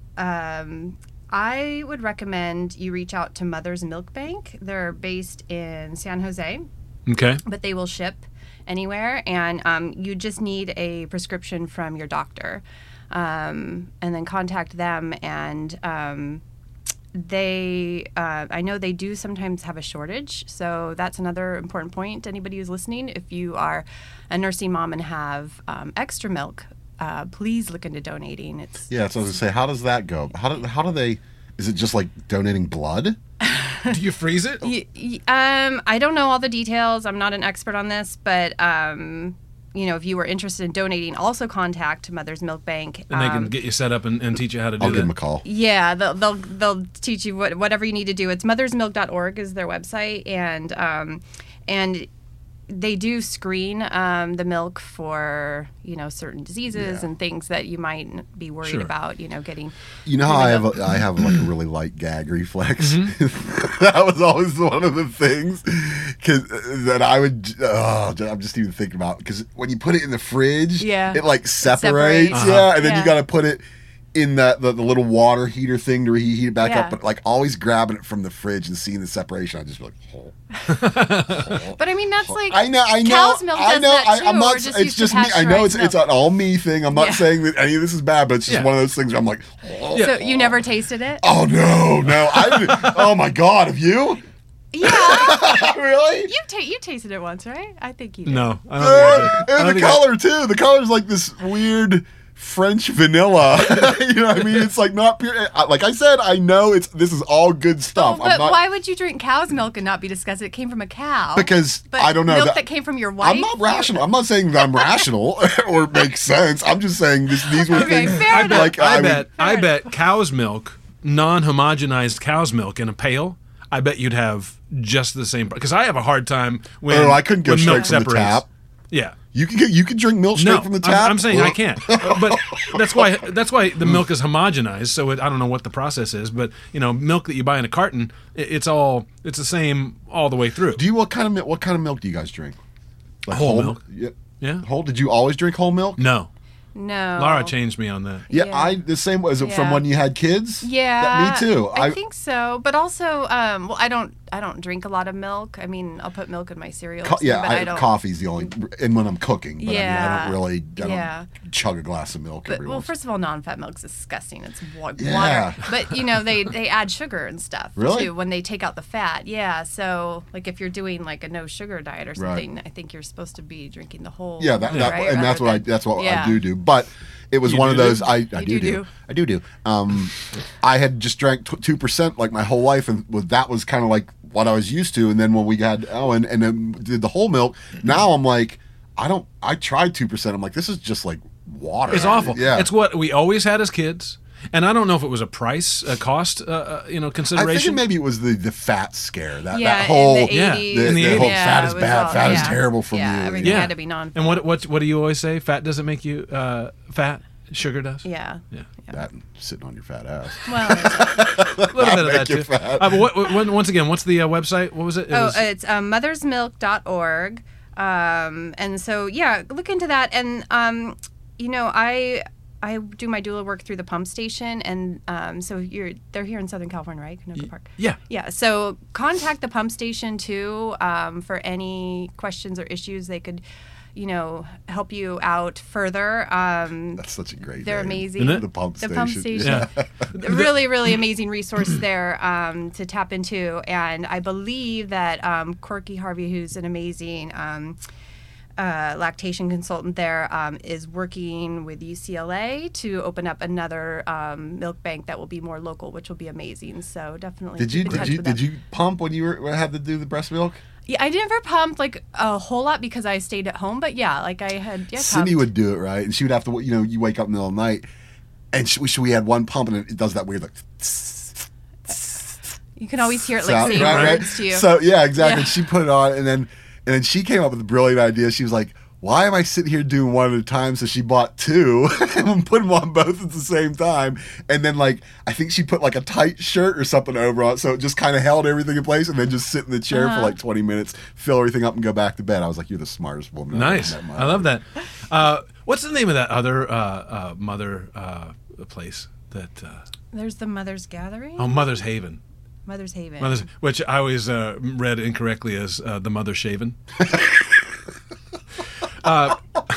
um, I would recommend you reach out to Mother's Milk Bank. They're based in San Jose, Okay. but they will ship anywhere, and um, you just need a prescription from your doctor, um, and then contact them. And um, they, uh, I know they do sometimes have a shortage, so that's another important point to anybody who's listening. If you are a nursing mom and have um, extra milk, uh, please look into donating. It's Yeah, so I was gonna say, how does that go? How do how do they? Is it just like donating blood? Do you freeze it? Y- y- um, I don't know all the details. I'm not an expert on this, but um, you know, if you were interested in donating, also contact Mother's Milk Bank. And they can Um, get you set up and, and teach you how to do I'll that. give them a call. yeah, they'll, they'll they'll teach you what, whatever you need to do. It's mothers milk dot org is their website, and um, and they do screen um, the milk for, you know, certain diseases Yeah. and things that you might be worried Sure. about. You know, getting You know how I have milk. a, I have like a really light gag reflex. Mm-hmm. That was always one of the things 'cause, uh, that I would. Oh, I'm just even thinking about because when you put it in the fridge, Yeah. it like separates, separates. yeah, and then Yeah. you got to put it in that the, the little water heater thing to reheat it back Yeah. up. But like always grabbing it from the fridge and seeing the separation, I just be like, oh. But I mean, that's like I know, I know, cow's milk I does know. that I, too, I'm or not. just it's used to just me. I know it's pasteurized it's an all me thing. I'm not Yeah. saying that any of this is bad, but it's just Yeah. one of those things where I'm like, oh, So you never tasted it? oh no, no. I. Oh my God, have you? Yeah, Really? you ta- you tasted it once, right? I think you did. No, I don't think I did. I and don't the think I- color too. The color's like this weird French vanilla. You know what I mean? It's like not pure. I- Like I said, I know it's this is all good stuff. But I'm not, why would you drink cow's milk and not be disgusted? It came from a cow. Because but I don't know milk that- that, came from your wife. I'm not rational. I'm not saying that I'm rational or makes sense. I'm just saying this, these were Okay, things. fair I enough. bet. Like, I, I bet. would- I bet cow's milk, non-homogenized cow's milk in a pail. I bet you'd have just the same. Because I have a hard time when. Oh, I couldn't go when straight milk from the separates. tap. Yeah. You can get you can drink milk straight No, from the I'm- tap. I'm, saying I can't. Uh, but that's why that's why the milk is homogenized. So it, I don't know what the process is, but you know, milk that you buy in a carton, it, it's all it's the same all the way through. Do you what kind of milk? What kind of milk do you guys drink? Like Whole milk. Yeah. Yeah. Whole? Did you always drink whole milk? No, No. Laura changed me on that. Yeah, Yeah. I the same. Was it from Yeah. when you had kids? Yeah, That- me too. I, think so, but also, um, well, I don't, I don't drink a lot of milk. I mean, I'll put milk in my cereal. or Co- something, yeah, but I, I don't. coffee's the only, and when I'm cooking, but I mean, I Yeah. don't really, I Yeah. don't chug a glass of milk But, every well, once. first of all, non-fat milk's disgusting. It's wa- Yeah. water. But you know, they they add sugar and stuff Really? too when they take out the fat. Yeah. So like if you're doing like a no sugar diet or Right. something, I think you're supposed to be drinking the whole. Yeah, that, that right? and that's Rather what I than- that's what yeah. I do do. But it was You one of do do? those I, I You do do do. do. I do do. Um, I had just drank two percent like my whole life, and was, that was kind of like what I was used to. And then when we had Ellen and then did the whole milk, now I'm like, I don't. I tried two percent. I'm like, this is just like water. It's awful. Yeah, It's what we always had as kids. And I don't know if it was a price, a cost, uh, uh, you know, I consideration. think maybe it was the the fat scare. That Yeah, that whole in the yeah, eighties. in the the whole yeah, fat it is was bad, all- fat is yeah. terrible for yeah, you. Everything Yeah. had to be non-fat. And what what what do you always say? Fat doesn't make you uh, fat. Sugar does. Yeah. Yeah. That and sitting on your fat ass. Well, A little bit of make that you too. fat. Uh, but what, what, once again, what's the uh, website? What was it? It oh, was- it's um, mothers milk dot org. Um, and so, yeah, look into that. And, um, you know, I I do my doula work through the pump station. And um, so you're they're here in Southern California, right? Canoga Park. Yeah. Yeah. So contact the pump station, too, um, for any questions or issues. They could, you know, help you out further. Um, That's such a great they're name. amazing. Isn't it? The pump The station. pump station. Yeah. A really, really amazing resource there um, to tap into. And I believe that um, Corky Harvey, who's an amazing um, uh, lactation consultant there, um, is working with U C L A to open up another um, milk bank that will be more local, which will be amazing. So definitely Did you keep in did touch you with did them. you pump when you were had to do the breast milk? Yeah, I never pumped like a whole lot because I stayed at home. But yeah, like I had. Yeah, Cindy pumped. would do it, right? And she would have to, you know, you wake up in the middle of the night, and she, we had one pump, and it does that weird like. You can always hear it like sound, saying right, right? words to you. So yeah, exactly. Yeah. She put it on, and then and then she came up with a brilliant idea. She was like, "Why am I sitting here doing one at a time?" So she bought two and put them on both at the same time. And then like I think she put like a tight shirt or something over on, it, so it just kind of held everything in place. And then just sit in the chair Uh-huh. for like twenty minutes, fill everything up, and go back to bed. I was like, "You're the smartest woman." I've Nice. ever met in my I love life." that. Uh, what's the name of that other uh, uh, mother uh, place? That uh, There's the Mother's Gathering. oh, Mother's Haven. Mother's Haven. Mother's, which I always uh, read incorrectly as uh, the Mother Shaven. uh,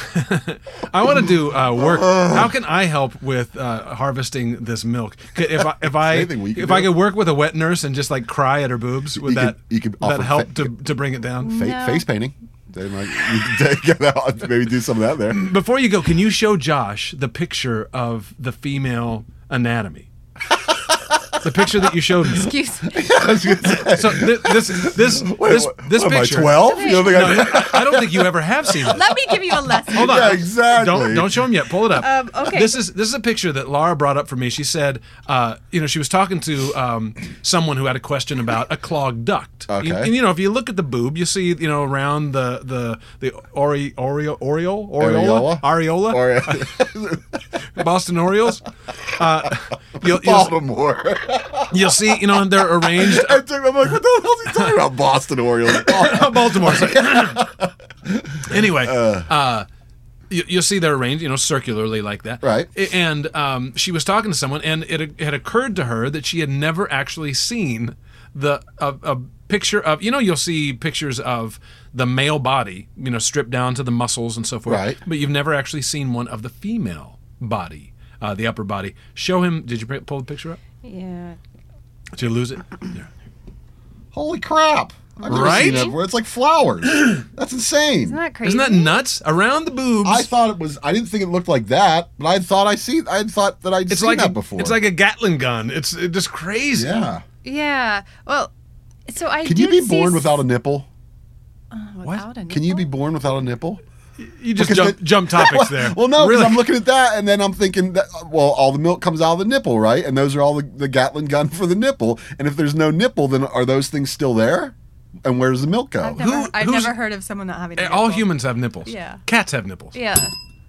I want to do uh, work. How can I help with uh, harvesting this milk? Could- If I if I Anything we can if I do. could work with a wet nurse and just like cry at her boobs, would You could- that you could would that offer help fa- to to bring it down? Fa- No. Face painting. They might you could take it out, maybe do some of that there. Before you go, can you show Josh the picture of the female anatomy? The picture that you showed me. Excuse me. I was gonna say, So thi- this this wait, this what, this what am I, picture. twelve? You don't think No, I- I don't think you ever have seen it. Let me give you a lesson. Hold on. Yeah, exactly. Don't don't show him yet. Pull it up. Um, okay. This is this is a picture that Laura brought up for me. She said, uh, you know, she was talking to um, someone who had a question about a clogged duct. Okay. And, and, you know, if you look at the boob, you see, you know, around the the the ore, oreo, Oriole, Oriola, Areola, Or Boston Orioles. Uh, you'll, you'll, Baltimore. you'll see, you know, they're arranged. I took, I'm like, what the hell is he talking about? Boston Orioles. Oh, Baltimore. sorry. Anyway, uh, you, you'll see they're arranged, you know, circularly like that. Right. And um, she was talking to someone, and it, it had occurred to her that she had never actually seen the a, a picture of, you know, you'll see pictures of the male body, you know, stripped down to the muscles and so forth. Right. But you've never actually seen one of the female body, uh, the upper body. Show him. Did you pull the picture up? Yeah. Did you lose it? There. holy crap. I've never Right? seen that before. It's like flowers. That's insane. Isn't that crazy? Isn't that nuts? Around the boobs. I thought it was. I didn't think it looked like that, but I thought I see. I thought that I'd it's seen like that a, before. It's like a Gatling gun. It's it just crazy. yeah. Yeah. Well, so I Can you did be see born s- without a nipple? uh, without a Can you be nipple? born without a nipple? You just Because jump, the- jump topics there. Well, no, because really. I'm looking at that, and then I'm thinking that well, all the milk comes out of the nipple, right? And those are all the, the Gatling gun for the nipple. And if there's no nipple, then are those things still there? And where does the milk go? I've never, Who- I've who's- never heard of someone not having a All nipple. humans have nipples. Yeah. Cats have nipples. Yeah.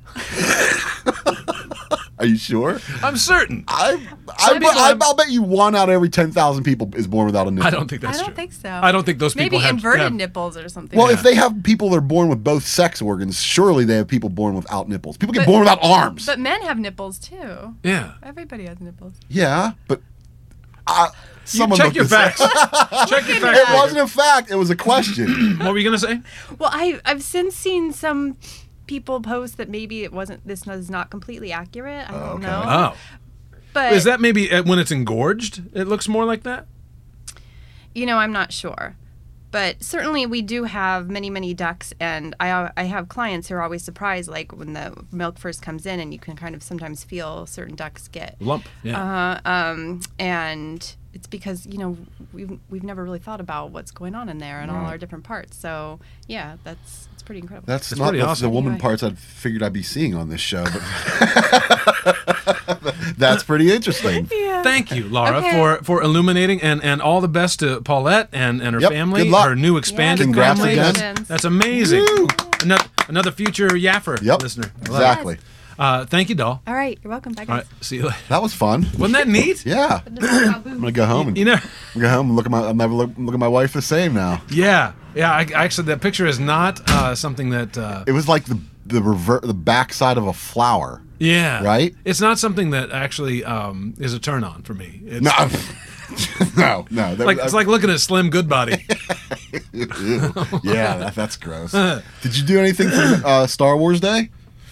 Are you sure? I'm certain. I, Some I, people I, have- I'll bet you one out of every ten thousand people is born without a nipple. I don't think that's I don't true. think so. I don't think those people Maybe have inverted have- nipples or something. Well, Yeah. if they have people that are born with both sex organs, surely they have people born without nipples. People get But- born without arms. But men have nipples too. Yeah. Everybody has nipples. yeah, but uh, You someone check looked your this up. facts. Check your facts. It wasn't a fact. It was a question. What were you gonna say? Well, I I've since seen some people post that maybe it wasn't. This is not completely accurate. I don't okay. know. Oh, But is that maybe uh, when it's engorged? It looks more like that. You know, I'm not sure. But certainly we do have many, many ducks, and I I have clients who are always surprised, like when the milk first comes in, and you can kind of sometimes feel certain ducks get Lump. Yeah. Uh, um, and it's because you know we've we've never really thought about what's going on in there and all our different parts. So yeah, that's it's pretty incredible. That's That's not pretty the, awesome. the woman Anyway. parts I figured I'd be seeing on this show, but that's pretty interesting. yeah. Thank you, Laura, Okay. for, for illuminating, and, and all the best to Paulette and, and her Yep, family, good luck. her new expanded Congrats family. again. That's, that's amazing. Woo. Another, another future Yaffer Yep, listener. I love it. exactly. Uh, thank you, doll. All right, you're welcome. Bye, All guys. right, see you later. That was fun. Wasn't that neat? Yeah. I'm gonna go home and You know, I'm gonna go home and look at my. I'll never look, look at my wife the same now. yeah, yeah. I, actually, that picture is not uh, something that. Uh, It was like the the revert the backside of a flower. yeah, Right? It's not something that actually um, is a turn on for me. It's, No, no, no. That, like it's like looking at Slim Goodbody. yeah, that, that's gross. Did you do anything for uh, Star Wars Day?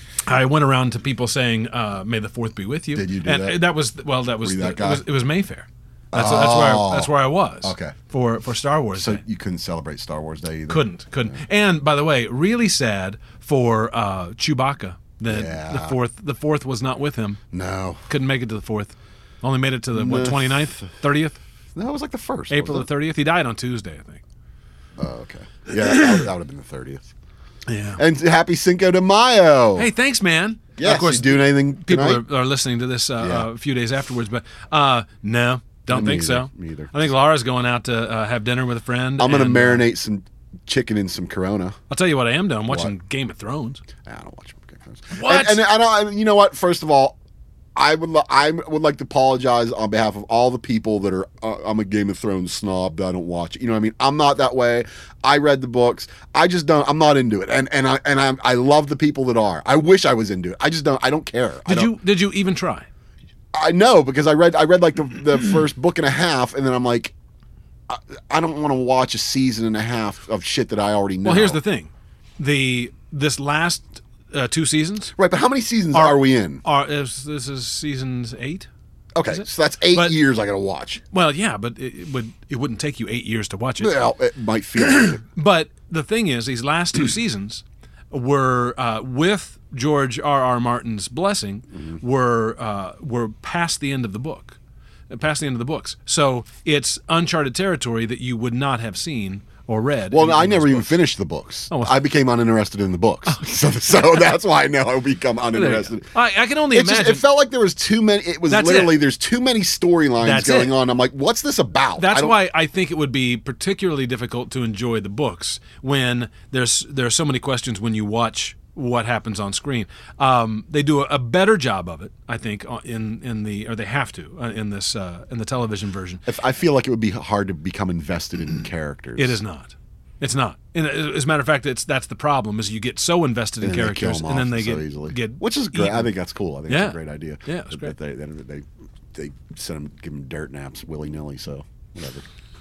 I went around to people saying, uh, "May the Fourth be with you." Did you do and that? was well. That was, Were you that it guy? was it was Mayfair. That's that's where I, Oh. that's where I was. Okay. For for Star Wars So Day. you couldn't celebrate Star Wars Day either. Couldn't couldn't. And by the way, really sad for uh, Chewbacca that Yeah. the fourth the fourth was not with him. No, Couldn't make it to the fourth. Only made it to the what No. twenty-ninth, thirtieth, no, it was like the first. April the wasn't thirtieth. He died on Tuesday, I think. it? Oh, okay. Yeah, that would, that would have been the thirtieth. Yeah. And happy Cinco de Mayo. Hey, thanks, man. yes, of course, you doing anything people tonight? are, are listening to this uh, Yeah. uh, a few days afterwards, but uh, no, don't Me think so. either, me either. I think Laura's going out to uh, have dinner with a friend. I'm gonna and, uh, marinate some chicken in some Corona. I'll tell you what I am doing. I'm watching Game of Thrones. I don't watch Game of Thrones. What? And, and I don't. You know what? First of all, I would li- I would like to apologize on behalf of all the people that are. Uh, I'm a Game of Thrones snob. That I don't watch it. You know what I mean? I'm not that way. I read the books. I just don't. I'm not into it. And and I and I I love the people that are. I wish I was into it. I just don't. I don't care. I Did don't- you did you even try? I know because I read I read like the the first book and a half, and then I'm like, I, I don't want to watch a season and a half of shit that I already know. Well, here's the thing. The this last uh, two seasons right. But how many seasons Are- are, we in? are is, this is seasons eight. Okay, is it? so that's eight But- years I got to watch. Well, yeah, but it, it would it wouldn't take you eight years to watch it. Well, it might feel like it. But the thing is, these last two seasons were uh, with George R. R. Martin's blessing, Mm-hmm. were uh, were past the end of the book, past the end of the books. So it's uncharted territory that you would not have seen or read. Well, in- I in never those even books. finished the books. Oh, well- I became uninterested in the books, so, so that's why I know I become There you go. uninterested. I, I can only It just imagine. it felt like there was too many. It was That's literally it. there's too many storylines That's going it. on. I'm like, what's this about? I That's don't- why I think it would be particularly difficult to enjoy the books when there's there are so many questions when you watch what happens on screen. Um, they do a, a better job of it, I think, uh, in in the or they have to uh, in this uh, in the television version. If I feel like it would be hard to become invested in characters. It is not. It's not. And as a matter of fact, it's that's the problem is you get so invested in And then they kill characters them and then off they so get easily. get which is great. I eaten. think that's cool. I think Yeah. it's a great idea. Yeah, it's But great. They they they, they send them, give them dirt naps willy nilly. So whatever.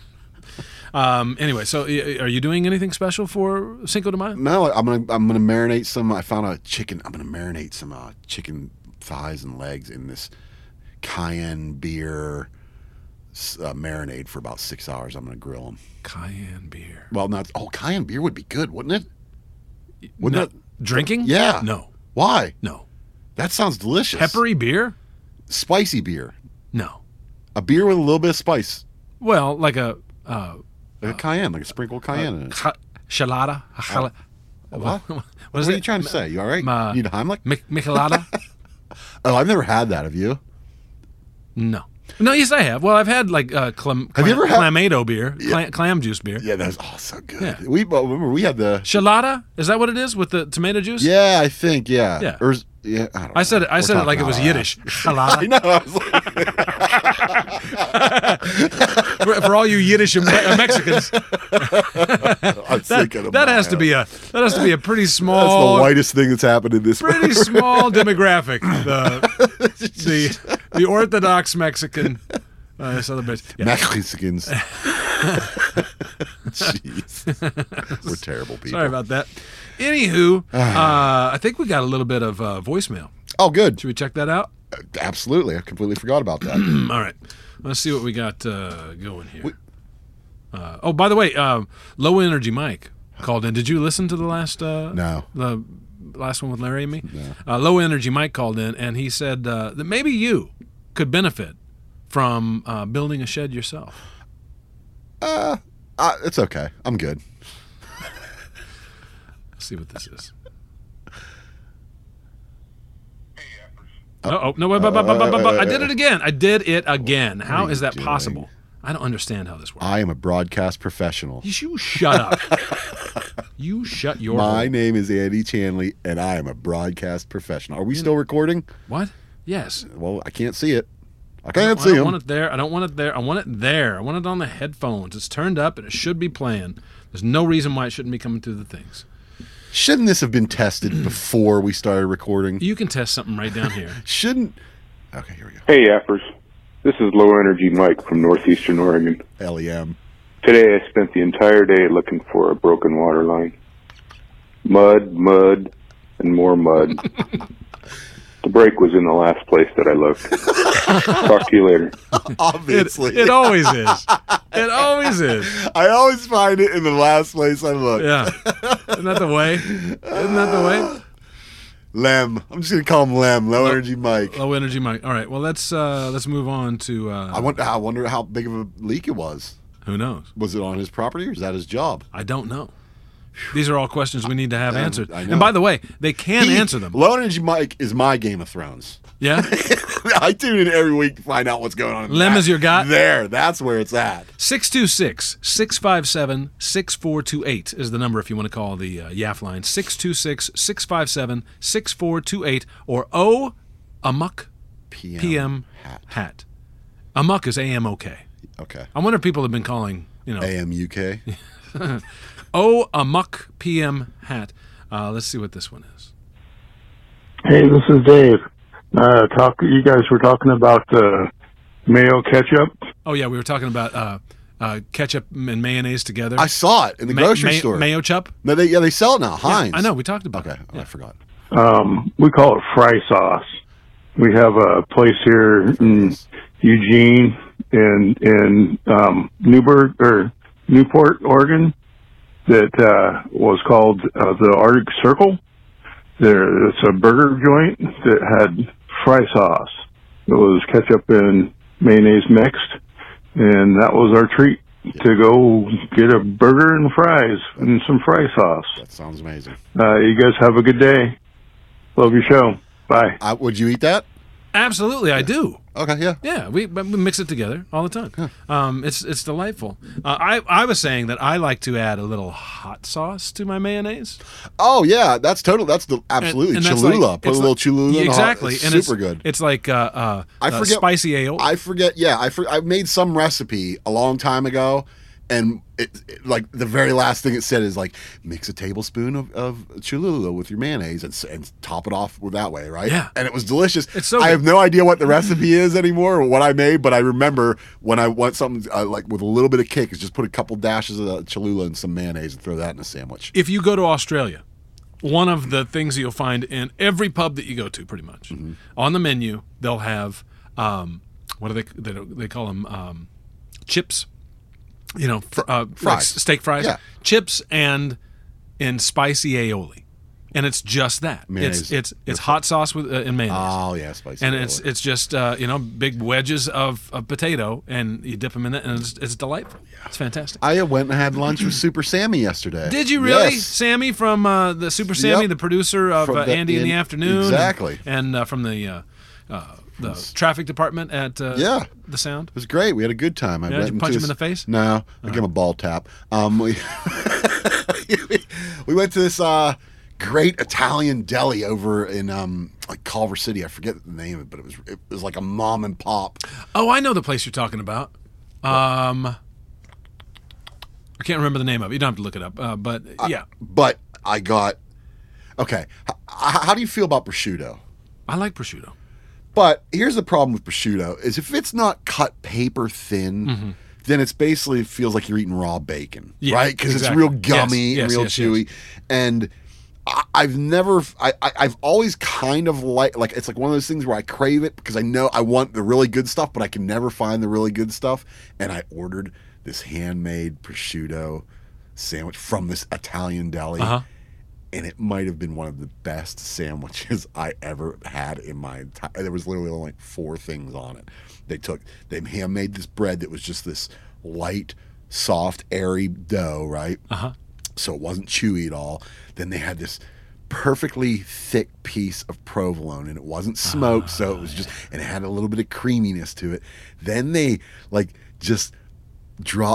Um, anyway, so y- are you doing anything special for Cinco de Mayo? No, I'm gonna I'm gonna marinate some. I found a chicken. I'm gonna marinate some uh, chicken thighs and legs in this cayenne beer s- uh, marinade for about six hours. I'm gonna grill them. Cayenne beer. Well, not oh cayenne beer would be good, wouldn't it? Wouldn't No- it? Drinking? Yeah. No. Why? No. That sounds delicious. Peppery beer? spicy beer. No. A beer with a little bit of spice, Well, like a uh, like a cayenne, like a sprinkle of cayenne in it. ca- chalada. A chala- What? what What is are it? you trying to say? You all right? Uh, you need a Heimlich? Mi- Michelada? Oh, I've never had that. Have you? No. No, yes, I have. Well, I've had like uh, clam, Have you ever had- Clamato beer, clam, clam juice beer. Yeah, that's oh so good. Yeah. We well, remember we had the Chalada? Is that what it is with the tomato juice? yeah, I think yeah. Yeah. Or is, yeah, I, don't I said know. it. I We'll said it talk like it about was that. Yiddish. I Chalada. know. I was like, for, for all you Yiddish and Me- uh, Mexicans, I'm that, thinking of that has to Mayo. be a that has to be a pretty That's small, the whitest thing that's happened in this. pretty small demographic. The the the Orthodox Mexican uh, celebration. Yeah. Mexicans. Jeez, we're terrible people. Sorry about that. Anywho, uh, I think we got a little bit of uh, voicemail. Oh, good. Should we check that out? Absolutely, I completely forgot about that. All right. Let's see what we got uh, going here. Uh, oh, by the way, um, Low Energy Mike called in. Did you listen to the last? Uh, No. The last one with Larry and me. No. Uh, Low Energy Mike called in, and he said uh, that maybe you could benefit from uh, building a shed yourself. Uh, uh, it's okay. I'm good. Let's see what this is. Oh no! Wait, wait, wait, wait, wait, wait. I did it again. I did it again. How are is you that doing? possible? I don't understand how this works. I am a broadcast professional. You shut up. You shut your My hole. name is Andy Chanley, and I am a broadcast professional. Are we still recording? What? Yes. Well, I can't see it. I I can't don't, see I don't him. want it there. I don't want it there. I want it there. I want it on the headphones. It's turned up and it should be playing. There's no reason why it shouldn't be coming through the things. Shouldn't this have been tested before we started recording? You can test something right down here. Shouldn't. Okay, here we go. Hey, Yappers. This is Low Energy Mike from northeastern Oregon. L E M. Today I spent the entire day looking for a broken water line. Mud, mud, and more mud. The break was in the last place that I looked. Talk to you later. It, Obviously. it always is. It always is. I always find it in the last place I look. Yeah. Isn't that the way? Isn't that the way? Lem. I'm just gonna call him Lem. Low energy Mike. Low energy Mike. All right. Well, let's uh, let's move on to. Uh, I wonder. I wonder how big of a leak it was. who knows? Was it on his property or is that his job? I don't know. These are all questions we need to have Damn, answered. I know. And by the way, they can He- answer them. Low energy Mike is my Game of Thrones. Yeah. I tune in every week to find out what's going on. in Lem that. is your guy? There. That's where it's at. six two six, six five seven, six four two eight is the number if you want to call the uh, Y A F line. six two six, six five seven, six four two eight or O Amok P M, P M hat. hat. Amok is A M O K. Okay. I wonder if people have been calling, you know, A M U K. O Amok P M hat. Uh, let's see what this one is. Hey, this is Dave. Uh, talk. You guys were talking about uh, mayo ketchup. Oh, yeah, we were talking about uh, uh, ketchup and mayonnaise together. I saw it in the Ma- grocery ma- store. Mayo chup? No, they yeah they sell it now. Heinz. I know, we talked about Okay, it. oh, I forgot. Um, we call it fry sauce. We have a place here in Eugene and in um, Newburgh or Newport, Oregon, that uh, was called uh, the Arctic Circle. There, it's a burger joint that had fry sauce. It was ketchup and mayonnaise mixed, and that was our treat to go get a burger and fries and some fry sauce. That sounds amazing. Uh, you guys have a good day. Love your show. Bye. I, would you eat that? Absolutely, I do. Okay, yeah. Yeah, we, we mix it together all the time. Um, it's it's delightful. Uh, I I was saying that I like to add a little hot sauce to my mayonnaise. Oh yeah, that's total. That's the absolutely And- and that's Cholula. like- Put a it's little like- Cholula. in the hot- Exactly, it's and super it's, good. It's like uh, uh, I uh, forget spicy aioli. I forget. Yeah, I for, I made some recipe a long time ago, and it, it- like the very last thing it said is like mix a tablespoon of, of Cholula with your mayonnaise and, s- and top it off with that way, right? Yeah. and it was delicious. It's so I good. have no idea what the recipe is anymore or what I made, but I remember when I want something uh, like with a little bit of kick, is just put a couple dashes of uh, Cholula and some mayonnaise and throw that in a sandwich. If you go to Australia, one of the things that you'll find in every pub that you go to, pretty much, Mm-hmm. on the menu, they'll have um, what do they they, they call them um, chips. You know, fr- uh, like fries. s- steak fries, Yeah. chips, and and spicy aioli, and it's just that. Mayonnaise. It's it's it's hot sauce with uh, and mayonnaise. Oh yeah, spicy. and aioli. it's it's just uh, you know big wedges of, of potato, and you dip them in it, and it's, it's delightful. It's fantastic. I went and had lunch with Super Sammy yesterday. Did you really, Yes. Sammy from uh, the Super Sammy, Yep. the producer of From uh, the- Andy in the in- Afternoon, exactly. and, and uh, from the uh, uh, the traffic department at uh, Yeah. the Sound. It was great. We had a good time. I Yeah, went did you into punch him this- in the face? No, I gave him a ball tap. Um, we we went to this uh, great Italian deli over in um, like Culver City. I forget the name of it, but it was it was like a mom and pop. Oh, I know the place you're talking about. Um, I can't remember the name of it. You don't have to look it up. Uh, but yeah, But I got okay. H- how do you feel about prosciutto? I like prosciutto. But here's the problem with prosciutto: is if it's not cut paper thin, then it's basically it feels like you're eating raw bacon, Yeah, right? Because exactly. it's real gummy Yes, and yes, real yes, chewy. And I, I've never, I, I, I've always kind of like, like it's like one of those things where I crave it because I know I want the really good stuff, but I can never find the really good stuff. And I ordered this handmade prosciutto sandwich from this Italian deli. Uh huh. And it might have been one of the best sandwiches I ever had in my entire. There was literally only like four things on it. They took, they hand made this bread that was just this light, soft, airy dough, right? Uh huh. So it wasn't chewy at all. Then they had this perfectly thick piece of provolone, and it wasn't smoked, so it was just, and it had a little bit of creaminess to it. Then they like just dropped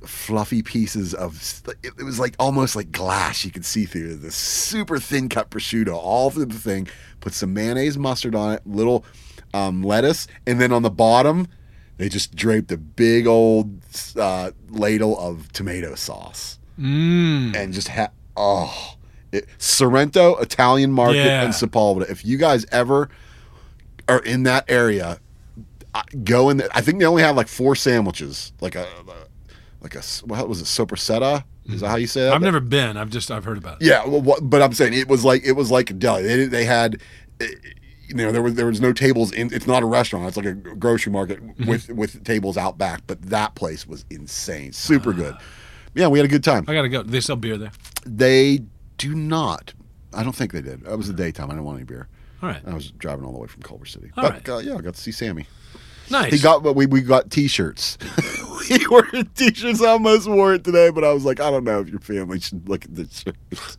fluffy pieces of, it, it was like almost like glass you could see through. This super thin cut prosciutto all through the thing. Put some mayonnaise, mustard on it, little um, lettuce, and then on the bottom they just draped a big old uh, ladle of tomato sauce. Mm. And just had, oh, it, Sorrento, Italian Market, Yeah. and Sepulveda. If you guys ever are in that area, I- go in there. I think they only have like four sandwiches, like a, like a, what was it, sopressata? Is that how you say that? I've never been. I've just I've heard about it. Yeah, well, what, but I'm saying it was like it was like a deli. They, they had, eh, you know, there was there was no tables in. It's not a restaurant. It's like a grocery market with with tables out back. But that place was insane, super good. Yeah, we had a good time. I gotta go. Do they sell beer there? They do not. I don't think they did. It was the daytime. I didn't want any beer. All right. I was driving all the way from Culver City. All but right. uh, yeah, I got to see Sammy. Nice. He got, but we we got T-shirts. We wore T-shirts. I almost wore it today, but I was like, I don't know if your family should look at the shirts.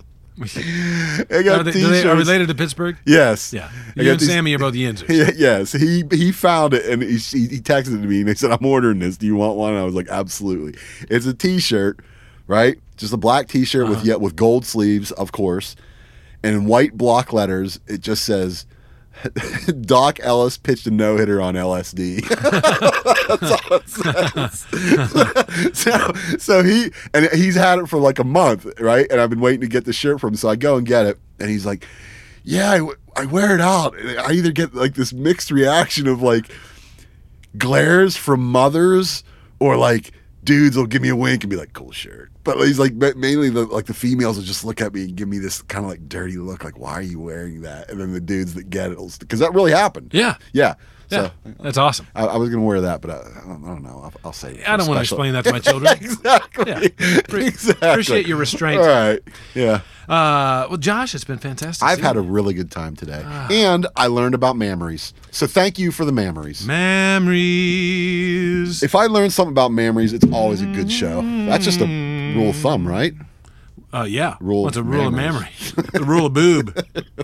I got Are they, do T-shirts. they are related to Pittsburgh? Yes. Yeah. I You got and these- Sammy are both Yinzers. Yeah, yes, he he found it and he, he he texted it to me and he said, "I'm ordering this. Do you want one?" And I was like, "Absolutely." It's a T-shirt, right? Just a black T-shirt with yet with gold sleeves, of course, and in white block letters, it just says, "Doc Ellis pitched a no hitter on L S D." That's all it says. so, so he and he's had it for like a month, right? And I've been waiting to get the shirt from him, so I go and get it, and he's like, "Yeah, I, w- I wear it out. And I either get like this mixed reaction of like glares from mothers, or like dudes will give me a wink and be like, cool shirt." But he's like, ma- mainly the like the females will just look at me and give me this kind of like dirty look, like, "Why are you wearing that?" And then the dudes that get it, because that really happened. Yeah. Yeah. Yeah. So That's awesome. I, I was gonna wear that, but I, I, don't, I don't know. I'll, I'll say. I don't want to explain that to my children. exactly. Yeah. Pre- exactly. appreciate your restraint. All right. Yeah. Uh, well, Josh, it's been fantastic. I've seeing had a you. really good time today, and I learned about memories. So thank you for the memories. memories. If I learn something about memories, it's always a good show. That's just a rule of thumb, right? Uh, yeah. Rule What's a of rule memories. of memory? The rule of boob.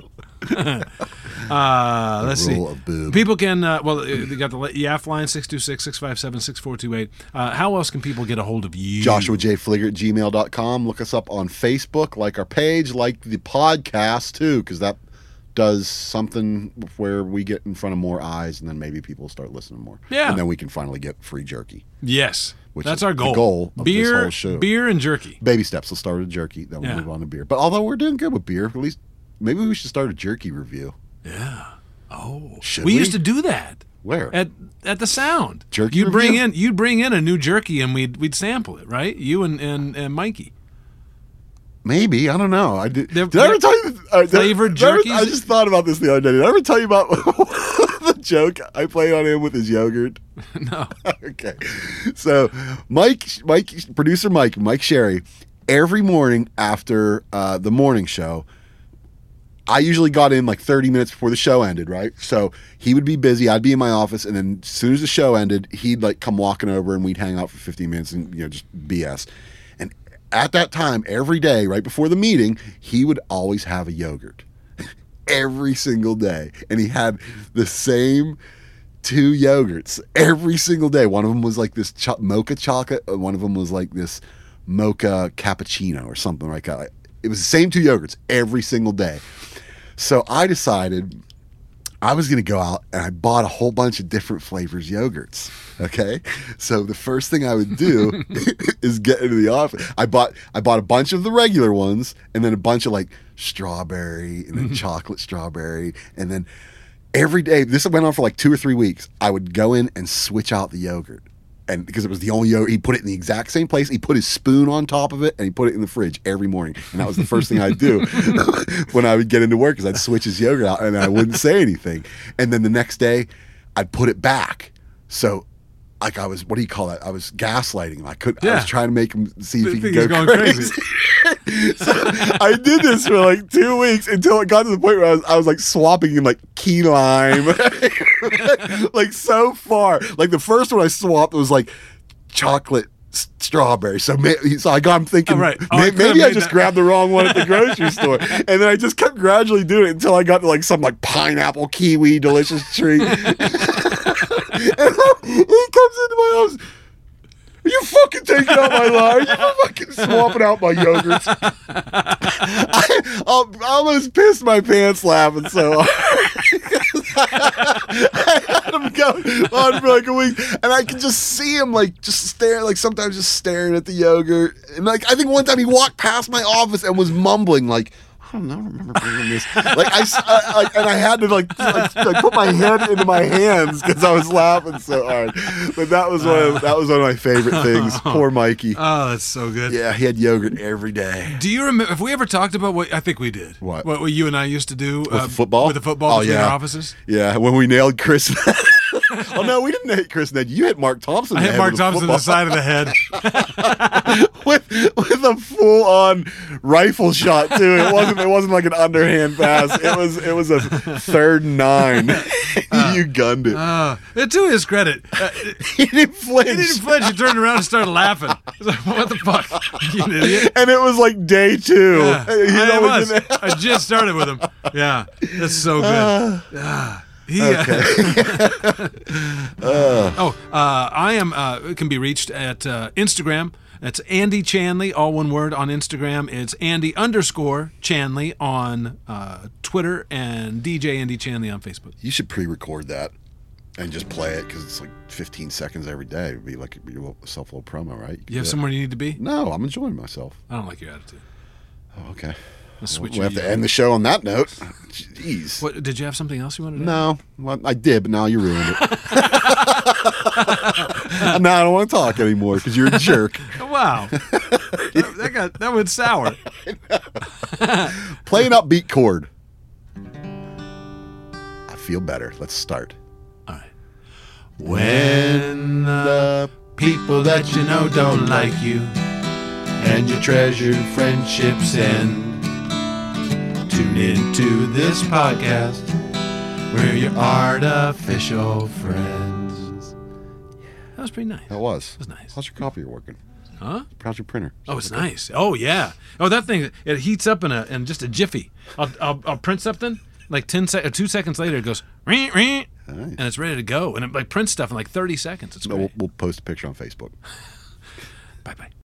uh, let's rule see. of boob. People can, uh, well, uh, they got the Y A F line, six two six, six five seven, six four two eight. Uh, how else can people get a hold of you? Joshua J. Fligger at gmail dot com. Look us up on Facebook, like our page, like the podcast too, because that does something where we get in front of more eyes, and then maybe people start listening more. Yeah. And then we can finally get free jerky. Yes. Which That's is our the goal. goal of this beer, whole show. Beer and jerky. Baby steps. Let's start with jerky, then we'll Yeah. move on to beer. But although we're doing good with beer, at least maybe we should start a jerky review. Yeah. Oh. Should we we? used to do that. Where? At at the Sound. Jerky You'd bring review? in you'd bring in a new jerky and we'd we'd sample it, right? You and and, and Mikey. Maybe. I don't know. I did. They're- Did I ever they're tell you? The, uh, did- flavored did I ever- jerkies? I just thought about this the other day. Did I ever tell you about the joke I played on him with his yogurt? No. Okay. So Mike, Mike, producer Mike, Mike Sherry, every morning after uh, the morning show, I usually got in like thirty minutes before the show ended, right? So he would be busy, I'd be in my office, and then as soon as the show ended, he'd like come walking over and we'd hang out for fifteen minutes and, you know, just B S. And at that time, every day, right before the meeting, he would always have a yogurt. Every single day. And he had the same two yogurts every single day. One of them was like this cho- mocha chocolate, and one of them was like this mocha cappuccino or something like that. It was the same two yogurts every single day. So I decided I was going to go out and I bought a whole bunch of different flavors yogurts. Okay. So the first thing I would do is get into the office. I bought, I bought a bunch of the regular ones and then a bunch of like strawberry and then chocolate strawberry. And then every day, this went on for like two or three weeks, I would go in and switch out the yogurt. And because it was the only yogurt, he put it in the exact same place. He put his spoon on top of it and he put it in the fridge every morning. And that was the first thing I'd do when I would get into work, because I'd switch his yogurt out and I wouldn't say anything. And then the next day, I'd put it back. So, like I was, what do you call that? I was gaslighting him. I could. I Yeah. was trying to make him see if I he could think go he's going crazy. crazy. So I did this for like two weeks until it got to the point where I was, I was like swapping in like key lime, like so far. Like the first one I swapped was like chocolate s- strawberry. So, may, so I got him thinking, Oh, right. Oh, may- I could've maybe I made just that. grabbed the wrong one at the grocery store, and then I just kept gradually doing it until I got to like some like pineapple kiwi delicious treat. And he comes into my house. Are you fucking taking out my line? Are you fucking swapping out my yogurts? I, I almost pissed my pants laughing so hard. I had him go on for like a week, and I could just see him like just stare, like sometimes just staring at the yogurt. And like I think one time he walked past my office and was mumbling like, I don't know, I don't remember bringing this. Like I, I, I, and I had to like, like, like put my head into my hands because I was laughing so hard. But that was one of that was one of my favorite things. Poor Mikey. Oh, that's so good. Yeah, he had yogurt every day. Do you remember? Have we ever talked about what I think we did? What? What, what you and I used to do With the football? With the football Oh, between yeah. our offices. Yeah, when we nailed Chris. Oh no, we didn't hit Chris Ned. You hit Mark Thompson. I in the hit head Mark with a Thompson in the football. side of the head. with with a full on rifle shot too. It wasn't it wasn't like an underhand pass. It was it was a third and nine. You gunned it. Uh, to his credit, uh, He didn't flinch. he didn't flinch. He turned around and started laughing. I was like, "What the fuck? You an idiot?" And it was like day two. Yeah, He'd I always was. been- I just started with him. Yeah, that's so good. Ah, he, uh, oh, uh, I am. Uh, can be reached at uh, Instagram. That's Andy Chanley, all one word on Instagram. It's Andy underscore Chanley on uh, Twitter and D J Andy Chanley on Facebook. You should pre-record that and just play it because it's like fifteen seconds every day. It'd be like your self little promo, right? You have somewhere you need to be? No, I'm enjoying myself. I don't like your attitude. Oh, okay. Let's switch We have you. to end the show on that note. Jeez. What, did you have something else you wanted to add? No, well, I did, but now you ruined it. Now I don't want to talk anymore because you're a jerk. Wow. that, that got that went sour. Play an upbeat chord. I feel better. Let's start. All right. When the people that you know don't like you and your treasured friendships end, tune into this podcast. We're your artificial friends. That was pretty nice. That was. That was nice. How's your copier working? Huh? How's your printer? Oh, it's nice. Oh, yeah. Oh, that thing, it heats up in a in just a jiffy. I'll, I'll, I'll print something, like ten sec- or two seconds later, it goes, ring, ring, Nice. and it's ready to go. And it like prints stuff in like thirty seconds. It's No, great. we'll, we'll post a picture on Facebook. Bye-bye.